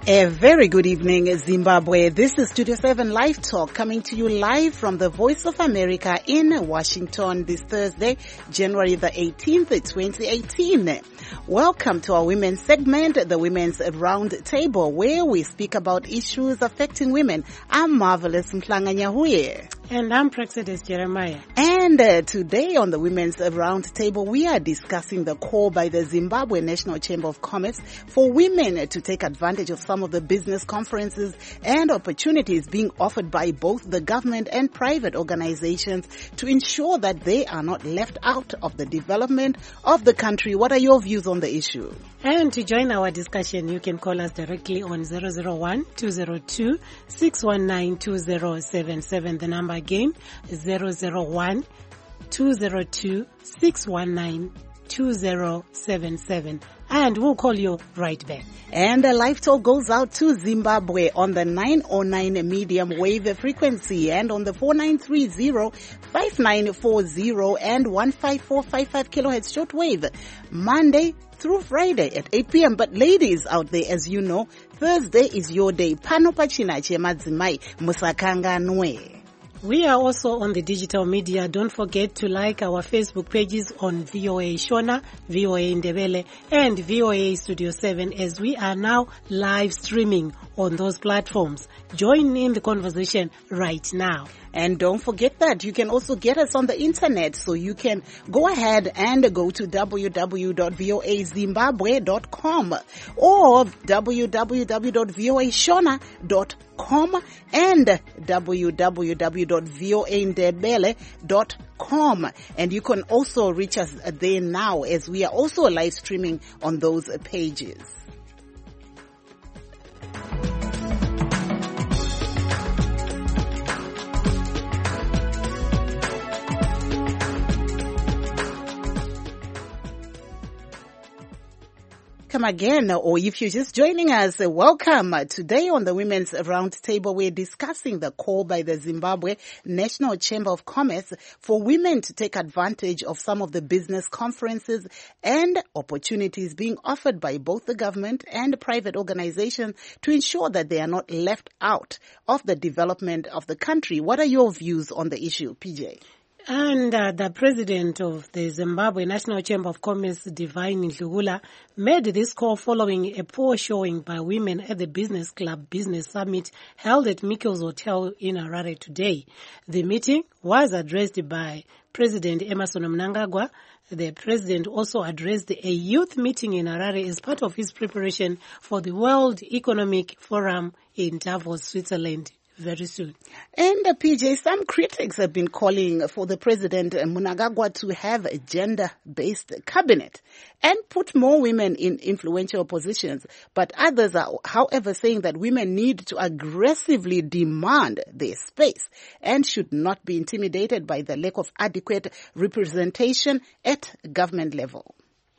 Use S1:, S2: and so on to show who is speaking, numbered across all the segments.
S1: A very good evening, Zimbabwe. This is Studio 7 Live Talk coming to you live from the Voice of America in Washington this Thursday, January the 18th, 2018. Welcome to our women's segment, the Women's Round Table, where we speak about issues affecting women. I'm Marvelous Mhlanga Nyahuye.
S2: And I'm Praxedis Jeremiah.
S1: And today on the Women's Round Table, we are discussing the call by the Zimbabwe National Chamber of Commerce for women to take advantage of some of the business conferences and opportunities being offered by both the government and private organizations to ensure that they are not left out of the development of the country. What are your views on the issue?
S2: And to join our discussion, you can call us directly on 001-202-619-2077. The number again is 001-202-619-2077. And we'll call you right back.
S1: And the live talk goes out to Zimbabwe on the 909 medium wave frequency and on the 4930, 5940 and 15455 kilohertz shortwave, Monday through Friday at 8 p.m. But ladies out there, as you know, Thursday is your day. Pano pachina che madzimai musakanganwe.
S2: We are also on the digital media. Don't forget to like our Facebook pages on VOA Shona, VOA Ndebele, and VOA Studio 7 as we are now live streaming on those platforms. Join in the conversation right now.
S1: And don't forget that you can also get us on the internet, so you can go ahead and go to www.voazimbabwe.com or www.voashona.com and www.voandebele.com. And you can also reach us there now, as we are also live streaming on those pages. Come again, or if you're just joining us, welcome. Today on the Women's Roundtable, we're discussing the call by the Zimbabwe National Chamber of Commerce for women to take advantage of some of the business conferences and opportunities being offered by both the government and private organizations to ensure that they are not left out of the development of the country. What are your views on the issue, PJ?
S2: And the president of the Zimbabwe National Chamber of Commerce, Divine Ndlugula, made this call following a poor showing by women at the Business Club Business Summit held at Mikkel's Hotel in Harare today. The meeting was addressed by President Emmerson Mnangagwa. The president also addressed a youth meeting in Harare as part of his preparation for the World Economic Forum in Davos, Switzerland, very soon.
S1: And PJ, some critics have been calling for the President Mnangagwa to have a gender-based cabinet and put more women in influential positions. But others are, however, saying that women need to aggressively demand their space and should not be intimidated by the lack of adequate representation at government level.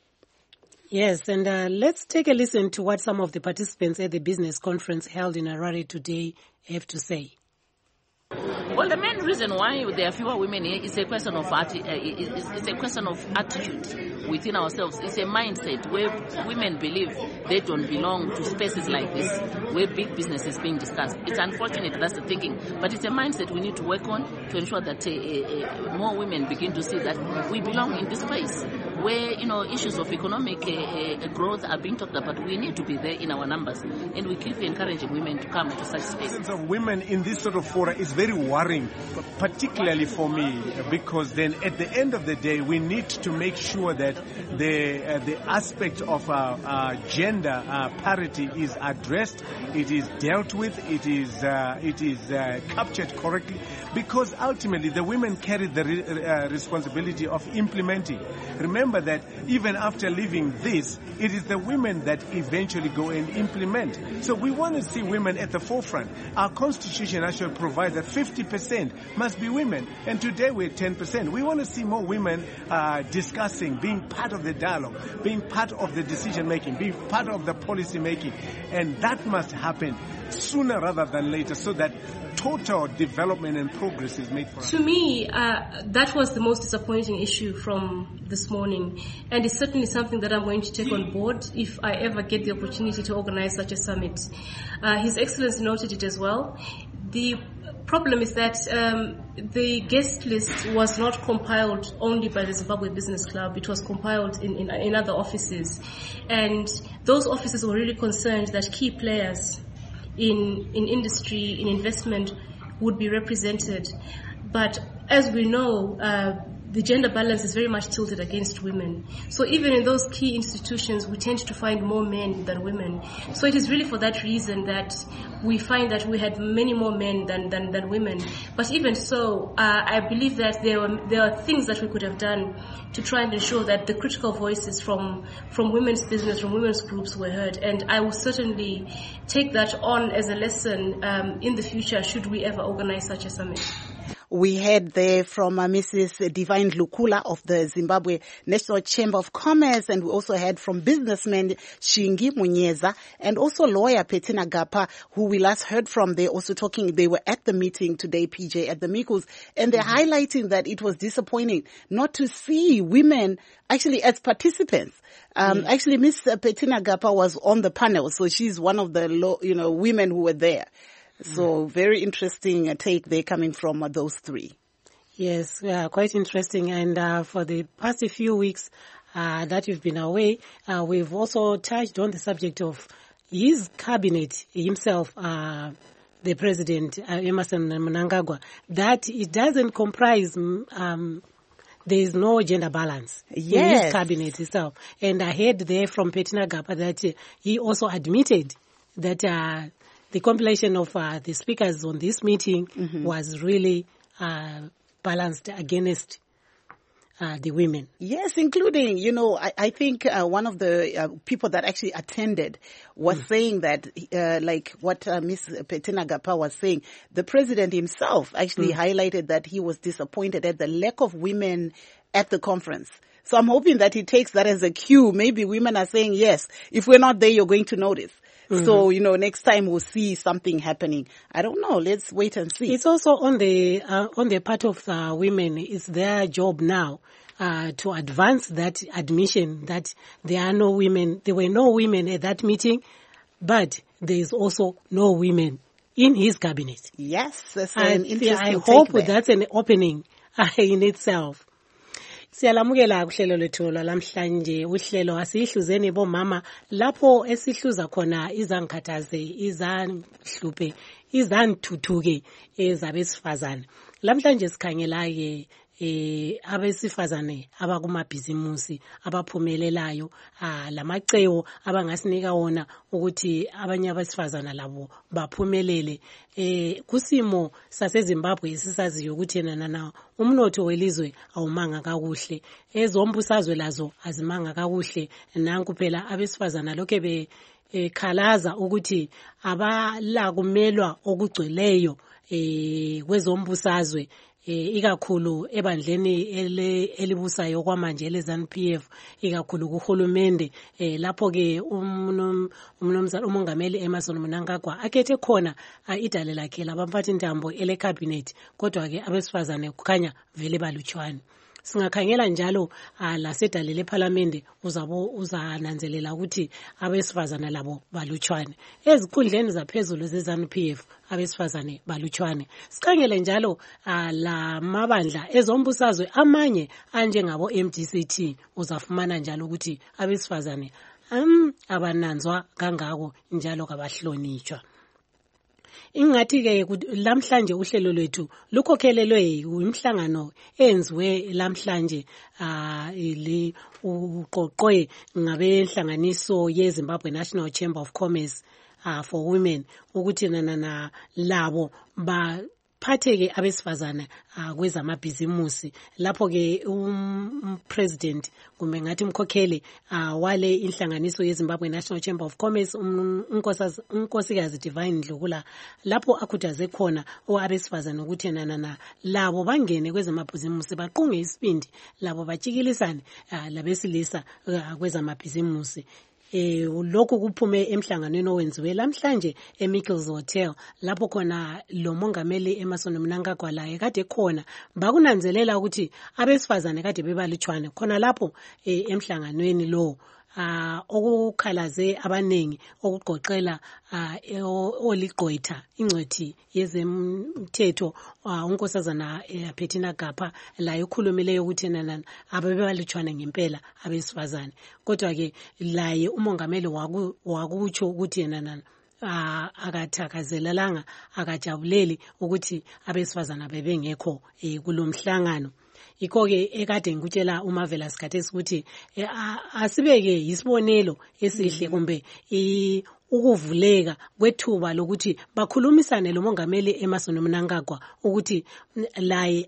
S2: Yes, and let's take a listen to what some of the participants at the business conference held in Harare today have to say.
S3: Well, the main reason why there are fewer women here is a question of it's a question of attitude within ourselves. It's a mindset where women believe they don't belong to spaces like this, where big business is being discussed. It's unfortunate, that's the thinking, but it's a mindset we need to work on to ensure that more women begin to see that we belong in this space where, you know, issues of economic growth are being talked about. We need to be there in our numbers, and we keep encouraging women to come to such spaces.
S4: The presence of women in this sort of fora is very worrying, particularly for me, because then at the end of the day, we need to make sure that the aspect of gender parity is addressed, it is dealt with, it is captured correctly, because ultimately the women carry the responsibility of implementing. Remember that even after leaving this, it is the women that eventually go and implement. So we want to see women at the forefront. Our constitution actually provides that 50% must be women, and today we're 10%. We want to see more women discussing, being part of the dialogue, being part of the decision making, being part of the policy making, and that must happen sooner rather than later so that total development and progress is made for us?
S5: To me, that was the most disappointing issue from this morning, and it's certainly something that I'm going to take on board if I ever get the opportunity to organize such a summit. His Excellency noted it as well. The problem is that the guest list was not compiled only by the Zimbabwe Business Club. It was compiled in other offices, and those offices were really concerned that key players in industry, in investment, would be represented. But as we know, the gender balance is very much tilted against women. So even in those key institutions, we tend to find more men than women. So it is really for that reason that we find that we had many more men than women. But even so, I believe that there are things that we could have done to try and ensure that the critical voices from women's business, from women's groups were heard. And I will certainly take that on as a lesson in the future should we ever organize such a summit.
S1: We heard there from Mrs. Divine Lukula of the Zimbabwe National Chamber of Commerce, and we also heard from businessman Shingi Munyeza and also lawyer Petina Gapa, who we last heard from. They also talking, they were at the meeting today, PJ, at the Mikus, and they're highlighting that it was disappointing not to see women actually as participants. Actually, Miss Petina Gapa was on the panel, so she's one of the women who were there. So very interesting take there coming from those three.
S2: Yes, quite interesting. And for the past few weeks that you've been away, we've also touched on the subject of his cabinet himself, the president, Emmerson Mnangagwa, that it doesn't comprise, there is no gender balance in his cabinet itself. And I heard there from Petina Gapa that he also admitted that the compilation of the speakers on this meeting was really balanced against the women.
S1: Yes, including, I think one of the people that actually attended was saying that, like what Ms. Petina Gapa was saying, the president himself actually highlighted that he was disappointed at the lack of women at the conference. So I'm hoping that he takes that as a cue. Maybe women are saying, yes, if we're not there, you're going to notice. So, next time we'll see something happening. I don't know. Let's wait and see.
S2: It's also on the part of women. It's their job now to advance that admission that there were no women at that meeting, but there is also no women in his cabinet.
S1: Yes. That's an interesting
S2: I hope that's an opening in itself. Siyalamukela kuhlelo lethu lamhlanje uhlelo asihluzeni bomama lapho esihluza khona izangikhathaze izanhluphe izanthuthuke ezabesifazane. Lamhlanje sikhangela ke abesifazane abakumabhizimusi abaphumelelayo lamacebo abangasinika wona ukuthi abanye abesifazana labo baphumelele kusimo saseZimbabwe sisaziyo ukuthi nana umnotho welizwe awumanga kakuhle ezombusazwe lazo azimanga kakuhle nanku phela abesifazana lokho bekhalaza ukuthi abala kumelwa okugcweleyo kwezombusazwe ikakhulu ebandleni elibusayo kwamanje leZANU-PF ikakhulu kuhulumende lapho ke umongameli Emmerson Mnangagwa akhethe khona idale lakhe labamphathi ntambo ele cabinet kodwa ke abesifazane kukhanya vele balutshwane. Singakhangela njalo lasedale leParliament uzananzelela ukuthi abesifazana labo balutshwane ezikhundleni zaphezulu zeZANU-PF abesifazane balutshwane. Sikhangele njalo lamabandla ezombusazwe amanye anjengabo MDCT uzafumana njalo ukuthi abesifazane abananzwa kangako njalo kabahlonitshwa. Ingathi ke lamhlanje uhlelo lwethu lukhokhelelwe umhlangano enziwe lamhlanje uqoqwe ngabenhlanganiso yeZimbabwe National Chamber of Commerce for Women ukuthi nana labo baphatheke abesifazana kwezamabhizimusi lapho ke president kumbe ngathi umkhokheli wale inhlanganiso yeZimbabwe National Chamber of Commerce unkosikazi Divine Lukula lapho akhuthaze khona abesifazana ukuthi nana labo bangene kwezamabhizimusi baqunge isibindi labo batshikilisane labesilisa kwezamabhizimusi lokhu kuphume emhlanganweni owenziwe lamhlanje eMickles Hotel lapho khona lo mongameli Emmerson Mnangagwa laye kade khona bakunanzelela ukuthi abesifazane kade bebalutshwane khona lapho emhlanganweni lo okukhalaze abanengi okugoqela oligqwetha ingcwethi yezemthetho unkosazana Bettina Gapha la ukhulumileyo ukuthi nana ababebalutshwana ngempela abesifazane kodwa ke laye umongameli wakutsho ukuthi nana akathakazelelanga akajabuleli ukuthi abesifazana bebengekho kulomhlangano. Iko-ke ekade ngikutshela uMarvelous Khathesi ukuthi asibeke isibonelo esihle kumbe ukuvuleka kwethuba lokuthi bakhulumisane lo mongameli Emmerson Mnangagwa ukuthi laye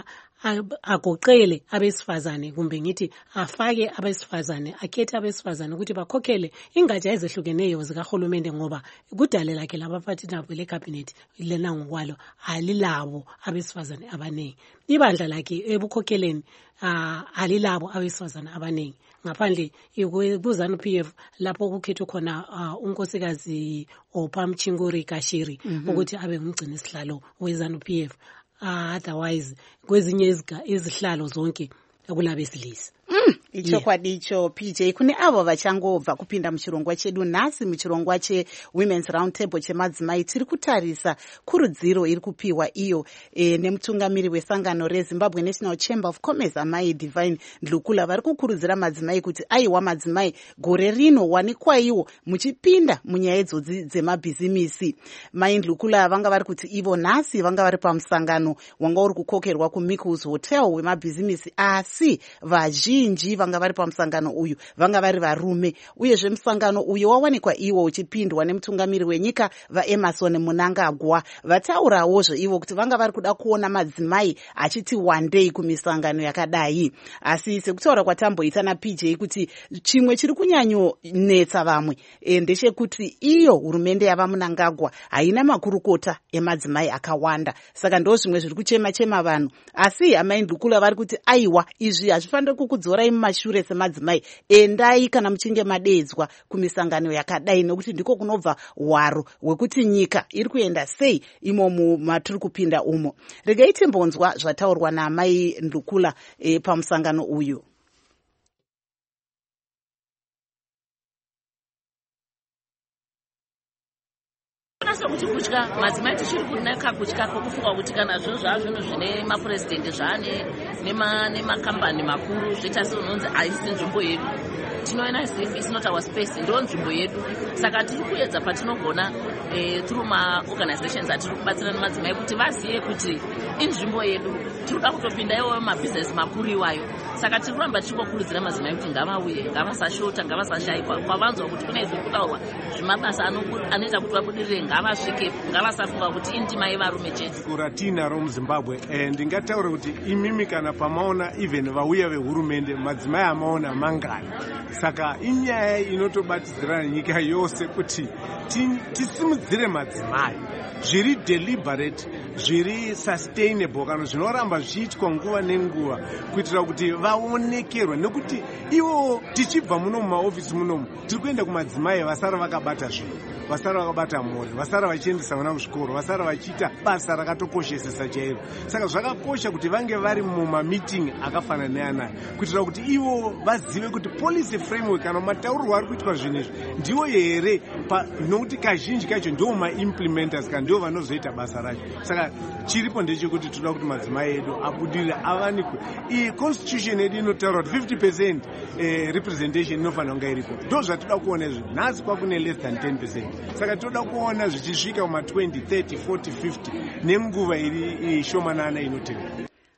S2: agoqele abesifazane kumbe ngithi afake abesifazane akhethe abesifazane ukuthi bakhokhele ingatsha ezehlukeneyo zikahulumende ngoba kudale lakhe labaphathi nabo lecabinet lena ngokwalo alilabo abesifazane abaningi ibandla lakhe ebukhokheleni alilabo abesifazane abaningi ngaphandle kuZANU PF lapho kukhethwe khona unkosikazi Ophamchinguri Kashiri ukuthi abe ngumgcini isihlalo weZANU PF. Otherwise kwezinye izihlalo zonke kulabesilisa.
S1: Ichokwadicho PJ kune avo vachangobva kupinda muchirongwa chedu nhasi muchirongwa cheWomen's Roundtable chemadzimai tiri kutarisa kurudziro iri kupiwa iyo nemutungamiri wesangano reZimbabwe National Chamber of Commerce amai Divine Ndlukula vari kukurudzira madzimai kuti aiwa madzimai gore rino wanikwaiwo muchipinda munyaya idzodzi dzemabhizimisi. Mai Ndlukula vanga vari kuti ivo nhasi vanga vari pamusangano wanga uri kukokerwa kuMickles Hotel wemabhizimisi asi vazhinji vanga vari pamusangano uyu vanga vari varume uyezve musangano uyu wawanikwa iwo uchipindwa nemutungamiri wenyika vaEmmerson Mnangagwa vataurawozve ivo kuti vanga vari kuda kuona madzimai achiti wandei kumisangano yakadai. Asi sekutaura kwatamboita naPJ kuti chimwe chiri kunyanyonetsa vamwe ndechekuti iyo hurumende yava Mnangagwa haina makurukota emadzimai akawanda saka ndo zvimwe zviri kuchema vanhu. Asi amai Ndlukula vari kuti aiwa izvi hazvifaniri kukudzorai mumashure semadzimai endai kana muchinge madedzwa kumisangano yakadai nokuti ndiko kunobva hwaro hwekuti nyika iri kuenda sei imomo matiri kupinda umo. Regai timbonzwa zvataurwa naamai Ndlukula pamusangano uyu.
S3: Kuti kutya madzimai tichiri kunaka kutya kwokufunga kuti kana zvinhu zvazvino zvine mapurezidendi zvane nemakambani makuru zvetasiri unonzi haisi nzvimbo yedu tinoona as if it's not our space ndo nzvimbo yedu saka tiri kuedza patinogona through maorganizations atiri kubatsira nemadzimai kuti vazive kuti inzvimbo yedu tiri kutopinda iwo mabhizinesi makuru iwayo saka tiri kuramba tichikokurudzira madzimai kuti ngavauye ngavasashota ngavasashayikwa kwavanzwa kuti kune zviri kutaurwa zvemabasa anoita kuti vabudirire ngavasvike ngavasafunga kuti indima yevarume chete.
S4: Kuratinaro muZimbabwe ndingataura kuti imimi kana pamaona even vauya vehurumende madzimai amaona mangani saka inyaya inotobatsirana nyika yose kuti tisimudzire madzimai zviri deliberate zviri sustainable kana zvinoramba zvichiitwa nguva nenguva kuitira kuti vaonekerwe nekuti ivo tichibva muno mumaofisi munomu tiri kuenda kumadzimai vasara vakabata zvinhu vasara vakabata mhuri vasara vachiendesa vana muzvikoro vasara vachiita basa rakatokoshesesa chairo saka zvakakosha kuti vange vari mumamiting akafanana neanaya kuitira kuti ivo vazive kuti policy framework kana mataurirwo ari kuitwa zvinhu izvi ndiwo here nokuti kazhinji kacho ndiwo maimplementers kana ndiwo vanozoita basa racho saka chiripo ndechekuti toda kuti madzimai edu abudirire avanikwe. Iyi constitution yedu inotaura kuti 50% representation inofanira kunge iripo ndo zvatoda kuona izvi nhasi kwakune less than 10% saka toda kuona zvichisvika kuma 20 30 40 50 nenguva iri shomanana inotevera.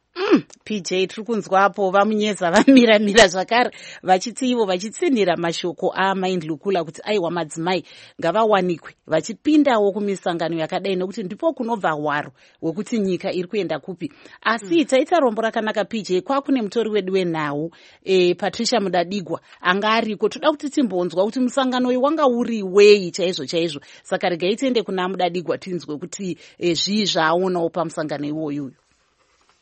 S1: PJ tiri kunzwapo vamunyeza vamiramira zvakare vachiti ivo vachitsinira mashoko aamai Ndlukula kuti aiwa madzimai ngavawanikwe vachipindawo kumisangano yakadai nokuti ndipo kunobva hwaro hwekuti nyika iri kuenda kupi. Asi taita rombo rakanaka PJ kwakune mutori wedu wenhau Patricia Mudadigwa anga ariko toda kuti timbonzwa kuti musangano uyu wanga uri wei chaizvo saka regai tiende kuna Mudadigwa tinzwe kuti zvii zvaaonawo pamusangano iwoyu.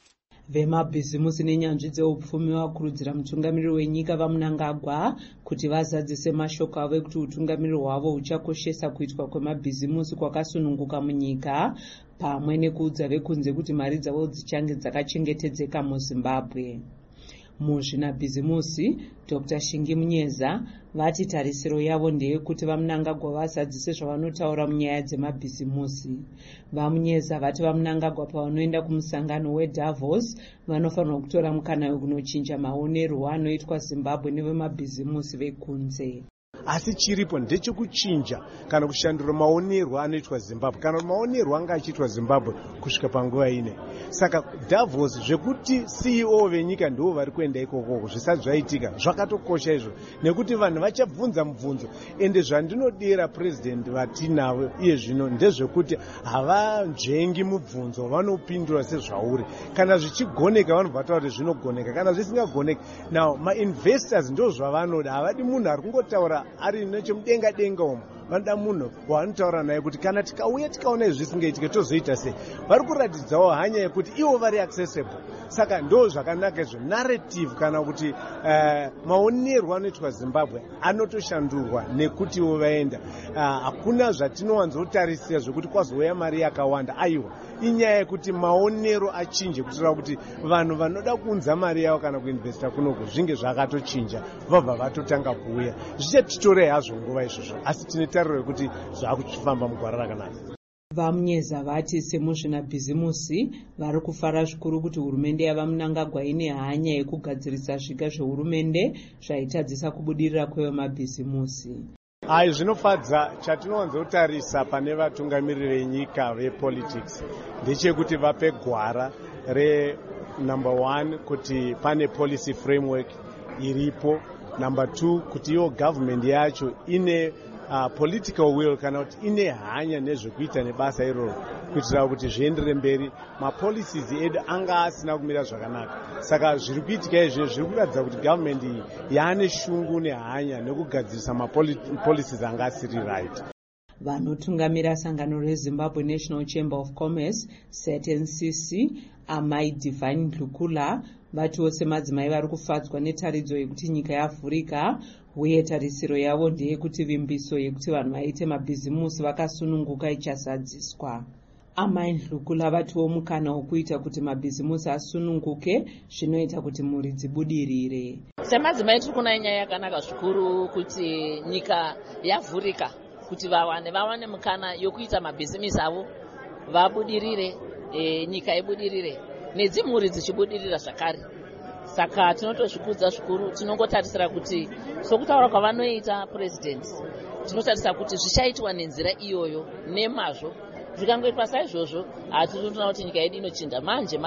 S6: Vemabhizimusi nenyanzvi dzeupfumi vakurudzira mutungamiriri wenyika vaMnangagwa kuti vazadzise mashoko avo ekuti utungamiriri hwavo huchakoshesa kuitwa kwemabhizimusi kwakasununguka munyika, pamwe nekuudza vekunze kuti mari dzavo dzichange dzakachengetedzeka muZimbabwe. Muzvinabhizimusi, Dr. Shingi Munyeza vati tarisiro yavo ndeyekuti vaMnangagwa vazadzise zvavanotaura munyaya dzemabhizimusi. VaMunyeza vati vaMnangagwa pavanoenda kumusangano weDavos vanofanirwa kutora mukana wekunochinja maonerwo anoitwa Zimbabwe nevemabhizimusi vekunze.
S4: Asi chiripo ndechekuchinja kana kushandura maonerwo anoitwa Zimbabwe, kana maonerwo anga achiitwa Zimbabwe kusvika panguva ine. Saka Davos zvekuti CEO venyika ndivo vari kuenda ikoko zvisati zvaitika zvakatokosha izvo, nekuti vanhu vachabvunza mubvunzo. Ende zvandinodira president vatinavo iye zvino ndezvekuti havanzvengi mubvunzo, vanopindura sezvauri. Kana zvichigoneka vanobva kuti zvinogoneka, kana zvisingagoneki. Now ma-investors ndo zvavanoda, havadi munhu ari kungotaura ari nechemudenga denga umo. Vanoda munhu wanotaura naye kuti kana tikauya tikaona izvi zvisingaitike tozoita sei. Vari kuratidzawo hanya yekuti ivo vari accessible. Saka ndo zvakanaka izvo, narrative kana kuti maonerwo anoitwa Zimbabwe anotoshandurwa nekuti ivo vaenda. Hakuna zvatinowanzotarisira zvekuti kwazouya mari yakawanda. Aiwa, inyaya yekuti maonero achinje kuitira kuti vanhu vanoda kuunza mari yavo kana kuinvesta kunoku zvinge zvakatochinja vabva vatotanga kuuya. Zvichatitorei hazvo nguva izvozvo, asi tine tariro yekuti zvakuchifamba mugwara rakanaka.
S6: VaMunyeza vati semuzvinabhizimusi vari kufara zvikuru kuti hurumende yavaMnangagwa ine hanya yekugadzirisa zviga zvehurumende zvaitadzisa kubudirira kwevemabhizimusi.
S4: Ai, zvinofadza. Chatinowanzotarisa pane vatungamiriri venyika vepolitics ndechekuti vape gwara number 1 kuti pane policy framework iripo, number 2 kuti iyo government yacho ine political will kana kuti ine hanya nezvekuita nebasa iroro kuitira kuti zviendere mberi. Mapolicies edu anga asina kumira zvakanaka. Saka zviri kuitika izvi zviri kuratidza kuti government iyi yaane shungu nehanya nekugadzirisa mapolicies anga asiri right.
S6: Vanotungamira sangano reZimbabwe National Chamber of Commerce ZNCC Amai Divine Ndlukula vatiwo semadzimai vari kufadzwa netaridzo yekuti nyika yavhurika, uye tarisiro yavo ndeyekuti vimbiso yekuti vanhu vaite mabhizimusi vakasununguka ichazadziswa. Amai Ndlukula vatiwo mukana wokuita kuti mabhizimusi asununguke zvinoita kuti mhuri dzibudirire.
S3: Semadzimai tiri kuona nyaya yakanaka zvikuru kuti nyika yavhurika, kuti vawane mukana yokuita mabhizimusi avo vabudirire, nyika ibudirire nedzimhuri dzichibudirira zvakare. Saka tinotozvikudza zvikuru. Tinongotarisira kuti sokutaura kwavanoita president, tinotarisira kuti zvichaitwa nenzira iyoyo nemazvo. Zvikangoitwa saizvozvo hatinoona kuti nyika yedu inochinja manje.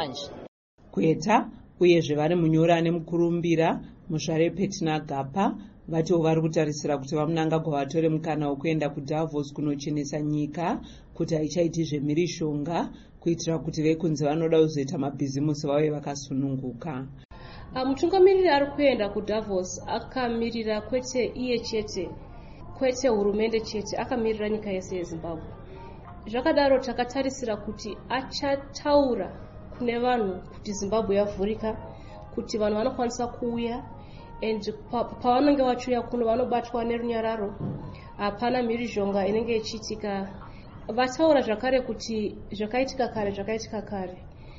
S6: Kueta uyezve vari munyora nemukurumbira Mushare Petina Gapa vatiwo vari kutarisira kuti vaMnangagwa vatore mukana wokuenda kuDavos kunochenesa nyika kuti haichaiti zvemhirishonga kuitira kuti vekunze vanoda kuzoita mabhizimusi vave vakasununguka.
S5: Mutungamiriri ari kuenda kuDavos akamirira kwete iye chete, kwete hurumende chete, akamirira nyika yese yeZimbabwe. Zvakadaro takatarisira kuti achataura kune vanhu kuti Zimbabwe yavhurika, kuti vanhu vanokwanisa kuuya, and pavanenge vachiuya kuno vanobatwa nerunyararo, hapana mhirizhonga inenge ichiitika. Vataura zvakare kuti zvakaitika kare.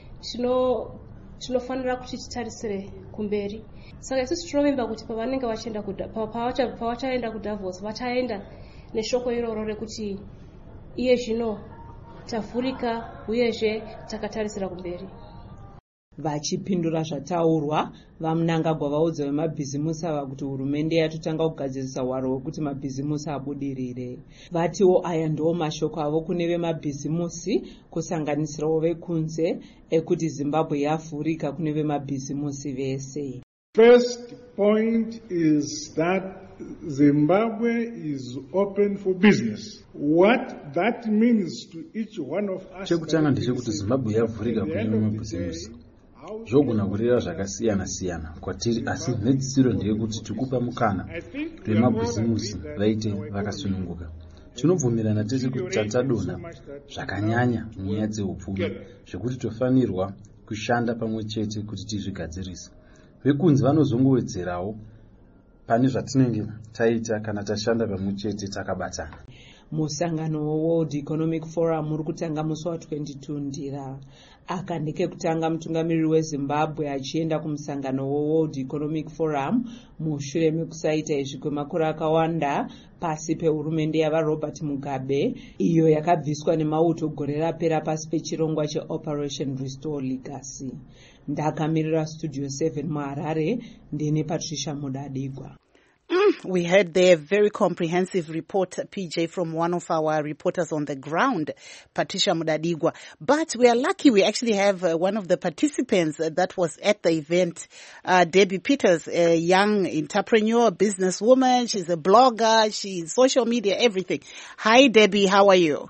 S5: Tinofanira kuti titarisire kumberi. Saka isusu tinovimba kuti pavanenge pavachaenda kuDavos vachaenda neshoko iroro rekuti iye zvino tavhurika uyezve takatarisira kumberi.
S6: Vachipindura zvataurwa, vaMnangagwa vaudza vemabhizimusi ava kuti hurumende yatotanga kugadzirisa hwaro hwekuti mabhizimusi abudirire. Vatiwo aya ndiwo mashoko avo kune vemabhizimusi kusanganisirawo vekunze ekuti Zimbabwe yavhurika kune vemabhizimusi vese.
S7: First point is that Zimbabwe is open for business. What that means to each one of us.
S8: Chekutanga ndechekuti Zimbabwe yavhurika kune vemabhizimusi. Zvogona kureva zvakasiyana-siyana kwatiri, asi nhedzisiro ndeyekuti tikupa mukana vemabhizimusi vaite vakasununguka. Tinobvumirana tese kuti tatadonha zvakanyanya munyaya dzeupfumi zvekuti tofanirwa kushanda pamwe chete kuti tizvigadzirise. Vekunzi vanozongowedzerawo pane zvatinenge taita kana tashanda pamwe chete takabatana.
S6: Musangano World Economic Forum uri kutanga musi wa22 Ndira. Aka ndekekutanga mutungamiriri weZimbabwe achienda kumusangano World Economic Forum mushure mekusaita izvi kwemakore akawanda pasi pehurumende yavaRobert Mugabe, iyo yakabviswa nemauto gore rapera pasi pechirongwa cheOperation Restore Legacy. Ndakamirira Studio 7 muHarare, ndine Patricia Mudadigwa.
S1: We heard there a very comprehensive report, PJ, from one of our reporters on the ground, Patricia Mudadigwa. But we are lucky we actually have one of the participants that was at the event, Debbie Peters, a young entrepreneur, businesswoman. She's a blogger, she's social media, everything. Hi, Debbie, how are you?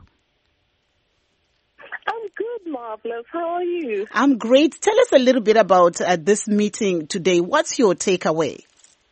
S9: I'm good, Marvelous. How are you?
S1: I'm great. Tell us a little bit about this meeting today. What's your takeaway?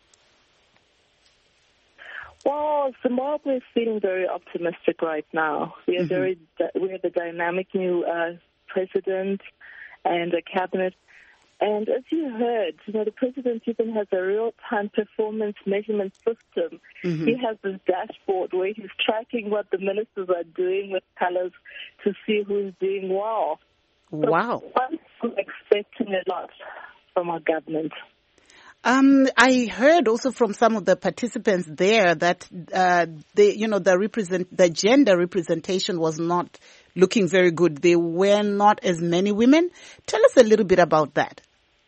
S9: Well, Zimbabwe is feeling very optimistic right now. We have a dynamic new president and a cabinet. And as you heard, the president even has a real-time performance measurement system. He has this dashboard where he's tracking what the ministers are doing with colors to see who's doing well.
S1: Wow.
S9: So I'm expecting a lot from our government.
S1: I heard also from some of the participants there that the gender representation was not looking very good. There were not as many women. Tell us a little bit about that.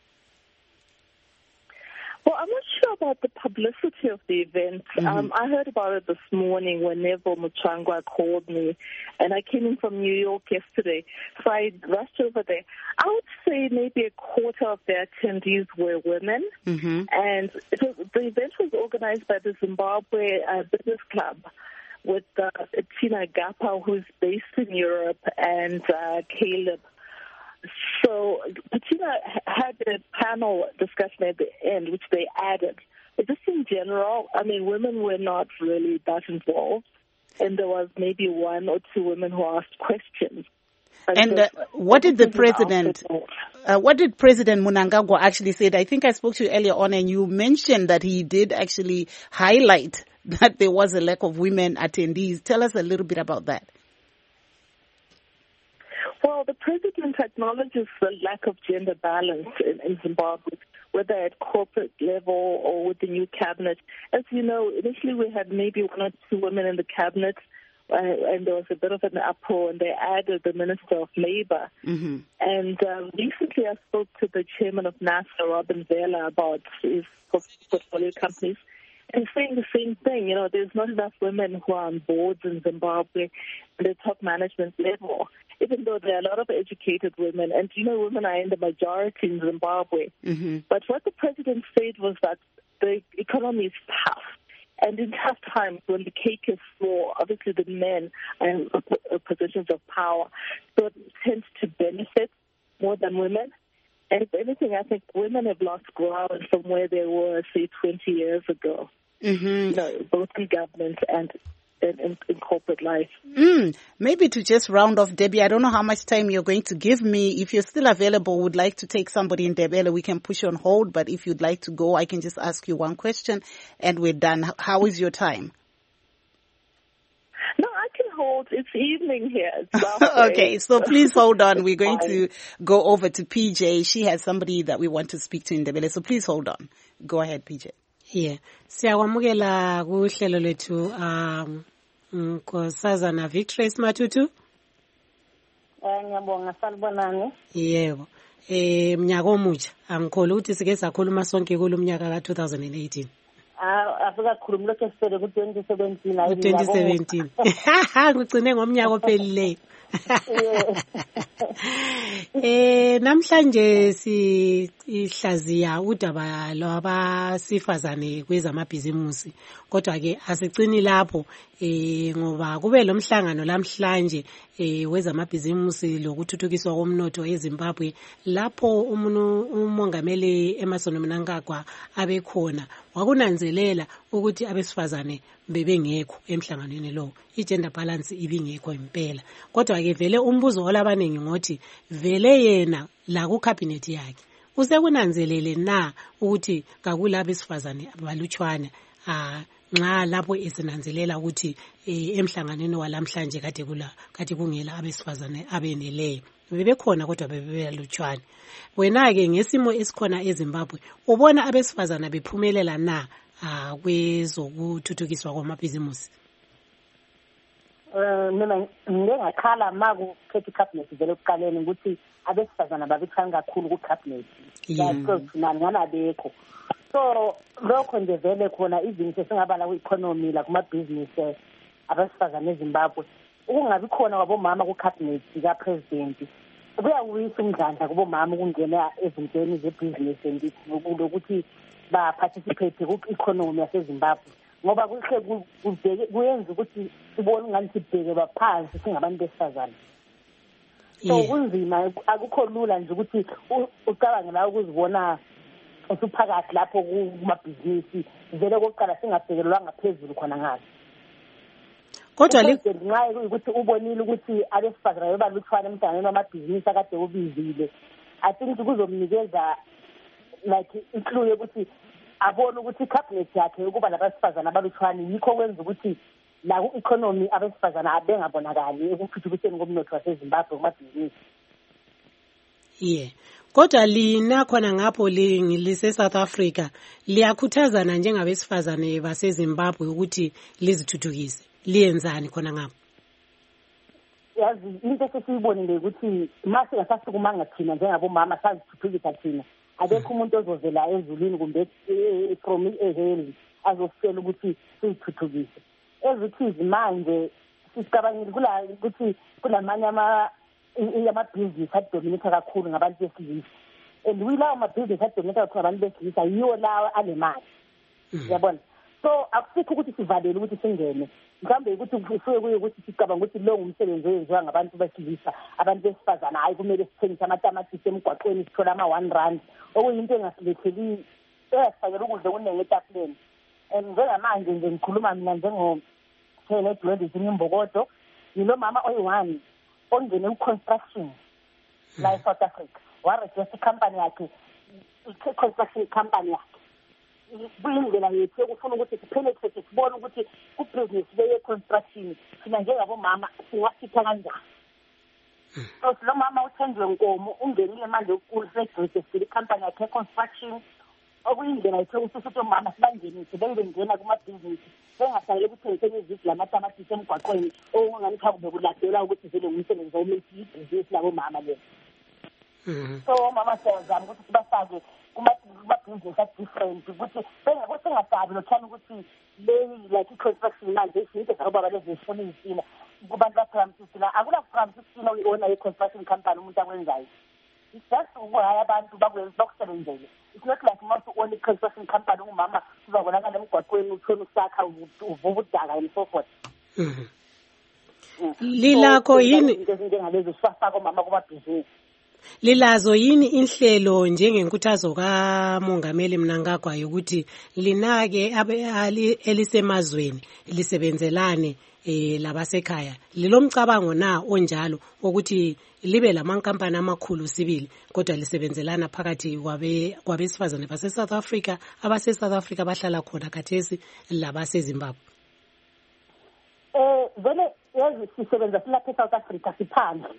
S9: Well, I'm not sure about the publicity of the event. I heard about it this morning when Neville Muchangwa called me, and I came in from New York yesterday, so I rushed over there. I would say maybe a quarter of the attendees were women, and the event was organized by the Zimbabwe Business Club with Tina Gapa, who's based in Europe, and Caleb. So Patina had a panel discussion at the end, which they added. But just in general, I mean, women were not really that involved, and there was maybe one or two women who asked questions.
S1: And what did the president? What did President Mnangagwa actually say? I think I spoke to you earlier on, and you mentioned that he did actually highlight that there was a lack of women attendees. Tell us a little bit about that.
S9: Well, the president acknowledges the lack of gender balance in Zimbabwe, whether at corporate level or with the new cabinet. As you know, initially we had maybe one or two women in the cabinet, and there was a bit of an uproar, and they added the Minister of Labor. And recently I spoke to the chairman of NASA, Robin Vela, about his portfolio companies, and saying the same thing. You know, there's not enough women who are on boards in Zimbabwe at the top management level, even though there are a lot of educated women. And, women are in the majority in Zimbabwe. But what the president said was that the economy is tough. And in tough times, when the cake is small, obviously the men are in positions of power. So it tends to benefit more than women. And if anything, I think women have lost ground from where they were, say, 20 years ago. Both in government and in corporate life.
S1: Maybe to just round off, Debbie, I don't know how much time you're going to give me. If you're still available, would like to take somebody in Ndebele, we can push you on hold. But if you'd like to go, I can just ask you one question and we're done. How is your time?
S9: No, I can hold. It's evening here.
S1: Okay, so please hold on. We're going to go over to PJ. She has somebody that we want to speak to in Ndebele. So please hold on. Go ahead, PJ.
S2: Yeah. Siyawamukela kuhlelo lethu Nkosazana Victory Matutu.
S10: Ngiyabonga salibonani.
S2: Yebo. Mnyaka omutsha angikhole ukuthi sike sakhuluma sonke kulomnyaka ka2018.
S10: Afika khuluma lokho sisele ku2017
S2: ayi 2017. Ngicine ngomnyaka ophelileyo. Namhlanje sihlaziya udaba lwabasifazane kwezamabhizimusi, kodwa ke asicini lapho ngoba kube lomhlangano namhlanje wezamabhizimusi lokuthuthukiswa komnotho eZimbabwe, lapho umongameli Emmerson Mnangagwa abekhona wakunanzelela ukuthi abesifazane bebengekho emhlanganweni lo, igender balance ibingekho impela. Kodwa kodwa-ke vele umbuzo olabaningi ngothi vele yena la ku-cabinet yakhe usekunanzelele na ukuthi kakulabesifazane abalutshwana nxa lapho esinanzelela ukuthi emhlanganweni walamhlanje kade kungela abesifazane abeneleyo bebekhona kodwa bebelutshwana. Wena-ke ngesimo esikhona eZimbabwe ubona abesifazane bephumelela na kwezokuthuthukiswa kwamabhizimusi?
S10: Mina ngingakhala makukhetha icabinet vele ekuqaleni ukuthi abesifazana babethanga kakhulu ku-cabinet nganabekho. So lokho nje vele khona izinto singabala ku-economy la kumabhizinisi abesifazane eZimbabwe ukungabi khona kwabomama ku-cabinet ka-president kuyawuyisa umdlandla kubomama ukungena ezintweni zebhizinisi lokuthi ba-participate ku-economy yaseZimbabwe ngoba kuyenza ukuthi sibone ngani sibheke baphansi singabantu besifazane. So kunzima, akukho lula nje ukuthi ucabange la ukuzibona usuphakathi lapho kumabhizinisi vele kokuqala singabhekelelwa ngaphezulu khona ngazo. Kodwa ngenxa yokuthi ubonile ukuthi abesifazane bebalutshwana emhlanganweni wamabhizinisi akade ubizile, I think kuzomnikeza like include yokuthi abona ukuthi icabinet yakhe ukuba labesifazane abalutshwana yikho kwenza ukuthi la ku-economy abesifazane abengabonakali ekuthuthukiseni komnotho waseZimbabwe kumabhizinisi.
S2: Kodwa lina khona ngapho lise-South Africa liyakhuthazana njengabesifazane baseZimbabwe ukuthi lizithuthukise, liyenzani khona ngapho?
S10: Yazi into esesiyibonile ukuthi mase ngasasukumanga thina njengabomama sazithuthukisa thina akekho umuntu ozovela ezulwini kumbe from eheli azofela ukuthi sizithuthukise. Ezithizi manje sicabangile ukuthi kulamanye amabhizinisi adominate kakhulu ngabantu besilisa, and wilawo amabhizinisi adominate kakhulu ngabantu besilisa yiwo lawa anemali. Yabona, so akusikho ukuthi sivalele ukuthi singene, mhlawumbe ukuthi kusuke kuye ukuthi sicabanga ukuthi lo ngumsebenzi oyenziwa ngabantu besilisa, abantu besifazane hayi kumele sithengise amatamatisi emgwaqweni sithola ama-R1 okuyinto engasiletheli eyasifakela ukudla okuningi etafuleni. And njengamanje nje ngikhuluma mina njengomthele Edward Imbokodo, yilo mama oyi-1 ongene ku-construction la eSouth Africa warejista icompany yakhe, i-construction company yakhe. Kuyindlela yethu yokufuna ukuthi sipenetrate sibone ukuthi kubhizinisi ye-construction thina njengabomama singasitha kanjani. So lo mama uThenjwe Nkomo ungenile manje ukurejista icompany yakhe ye-construction okuyindlela yethu yokuthi futhi omama sibangenise bengena kumabhizinisi bengahlale ukuthengisela izidla lamatamatisi emgwaqweni okungani kube kuladelwa ukuthi vele ngumsebenzi omuthi ibhizinisi labomama le. So mama siyazama ukuthi sibafake kumabhizinisi a-different ukuthi sengasabi lothana ukuthi like i-construction manje izinto zakubaba lezi zifuna izisina kubantu baphramisisina akula-phramsisina uyi-owner ye-construction company umuntu akwenzayo. It's just ukuhaya abantu bakusebenzele. It's not like must own construction company umama uzabonakala emgwaqweni uthona usakha uvuka udaka and so forth.
S2: Lilakho yini
S10: ngalezo sifaka omama kumabhizinisi?
S2: Lilazo yini inhlelo njengenkuthazo kaMongameli Mnangagwa yokuthi linake elisemazweni lisebenzelane labasekhaya? Lilomcabango na onjalo ukuthi libe lamankampani amakhulu sibili kodwa lisebenzelana phakathi kwabesifazane base-South Africa abase-South Africa bahlala khona khathesi labaseZimbabwe?
S10: Vele yazi sisebenza silapha eSouth Africa siphandle.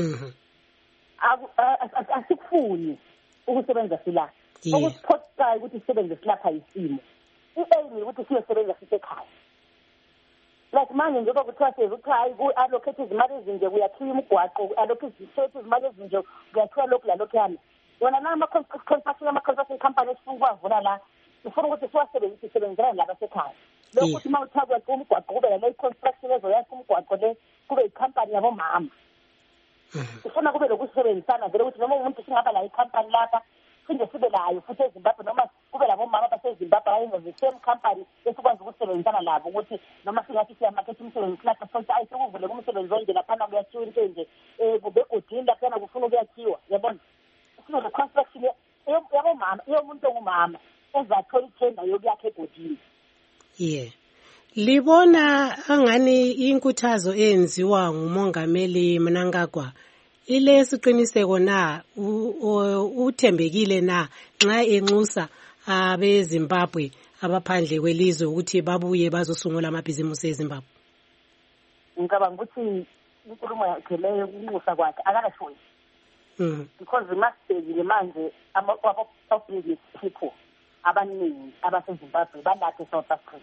S10: Asikufuni ukusebenza silapha. Okusiphoqayo ukuthi sisebenze silapha isimo. I-aim ukuthi siyosebenza sisekhaya. Like manje njengoba kuthiwa sezuthi hayi ku-allocate izimali ezinje kuyakhiwa imigwaqo, allocate izimali ezinje kuyakhiwa lokhu lalokhuyana. Yona ama-construction company esifuna ukuwavula la sifuna ukuthi siwasebenzelane labasekhaya. Lokhu ukuthi uma kuthiwa kuyakhiwa umgwaqo kube lale construction ezoyakha umgwaqo le kube ikhampani yabomama. Sifuna kube lokusebenzisana vele ukuthi noma umuntu singaba la ikhampani lapha sinde sibe layo futhi eZimbabwe noma kube labomama baseZimbabwe ayenza the same company esikwazi ukusebenzisana labo ukuthi noma singathi siyamaketha umsebenzi lapha futhi ayisukuvule kumsebenzi onje laphana kuyakhiwa into enje begodini laphana kufuna ukuyakhiwa. Yabona sino the construction yabomama iyo umuntu ongumama ezathola ithenda yokuyakha egodini.
S2: Libona angani inkuthazo eyenziwa ngumongameli Mnangagwa ile siqiniseko na uthembekile na nxa enxusa abeZimbabwe abaphandle kwelizwe ukuthi babuye bazosungula amabhizimusi eZimbabwe?
S10: Ngicabanga ukuthi inkulumo yakhe leyo ukunxusa kwakhe akakashoyi. Because masibhekile manje ama-business people abaningi abaseZimbabwe balapha eSouth Africa.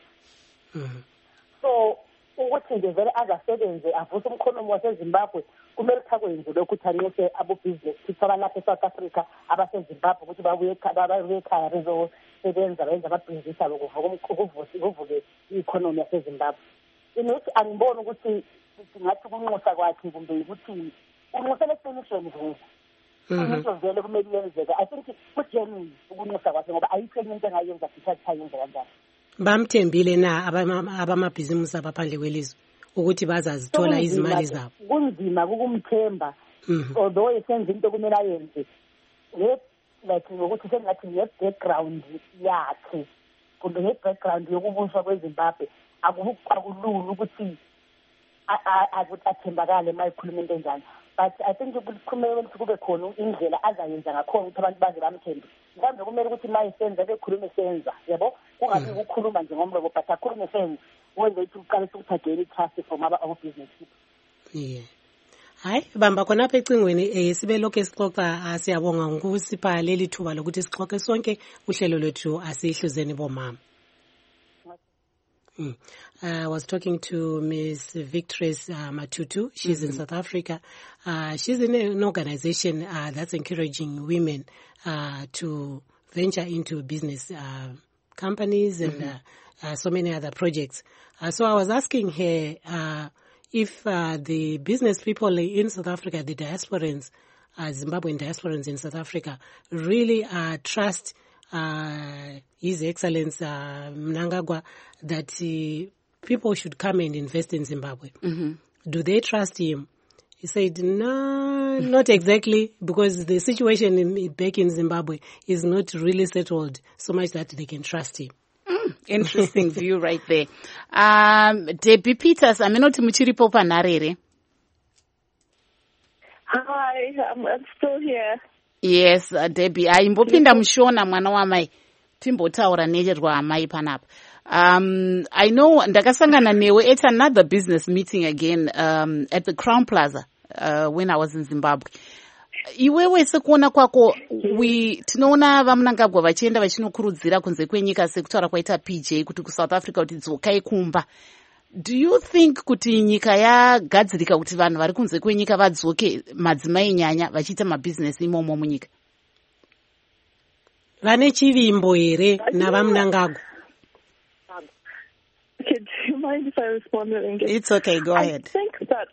S10: So ukuthi nje vele azasebenze avuse umkhonomi waseZimbabwe kumele kwenze lokhu ukuthi anxuse abo-business people abalapha eSouth Africa abaseZimbabwe ukuthi babuye ekhaya bezosebenza benze amabhizinisi abo kuvuke i-economy yaseZimbabwe. Inokuthi angiboni ukuthi ngathi ukunxusa kwakhe kumbe ukuthi unxusele eqinisweni nje. Into vele kumele yenzeka. I think kugenuine ukunxusa kwakhe ngoba ayikho enye into engayenza futhi ayenze kanjani.
S2: Bamthembile na abamabhizimusi abaphandle kwelizwe ukuthi bazazithola izimali zabo?
S10: Kunzima ukumthemba although esenza into kumele ayenze. Like ngokuthi sengathi nge-background yakhe kumbe nge-background yokubuswa kweZimbabwe akulula ukuthi athembakale uma ekhuluma into enjani. But I think kumele ukuthi kube khona indlela azayenza ngakhona ukuthi abantu baze bamthembe. Mhlawumbe kumele ukuthi uma esenza bekhulume esenza, yabo? Kungabi ukukhuluma nje ngomlomo but akhulume esenza wenze ukuthi uqale ukuthi agele i-trust from abo-business people.
S2: Yeah. Hayi, bamba khonapha ecingweni sibe lokho esixoxa siyabonga ngokusipha leli thuba lokuthi sixoxe sonke uhlelo lwethu asihluzeni bomama. I was talking to Ms. Victress Matutu. She's in South Africa. She's in an organization that's encouraging women to venture into business companies and so many other projects. So I was asking her if the business people in South Africa, the diasporans, Zimbabwean diasporans in South Africa, really trust His Excellency Mnangagwa that people should come and invest in Zimbabwe. Do they trust him? He said, no, not exactly, because the situation back in Zimbabwe is not really settled so much that they can trust him.
S1: Interesting view right there. Debbie Peters, aminoti muchiripo panharere.
S9: Hi, I'm still here.
S1: Yes, Debbie. Imbopinda mushona mwana wamai. Timbotaura nejerwa amai panapa. I know ndakasangana newe at another business meeting again at the Crown Plaza when I was in Zimbabwe. Iwewe sekuona kwako tinoona vaMnangagwa vachienda vachinokurudzira kunze kwenyika sekutaura kwaita PJ kuti kuSouth Africa kuti dzokai kumba. Do you think kuti nyika yagadzirika kuti vanhu vari kunze kwenyika vadzoke madzimai nyanya vachiita mabusiness imomo munyika?
S2: Vane chivimbo here navaMnangagwa?
S9: Okay, do you mind if I respond in English?
S1: It's okay, go ahead.
S9: I think that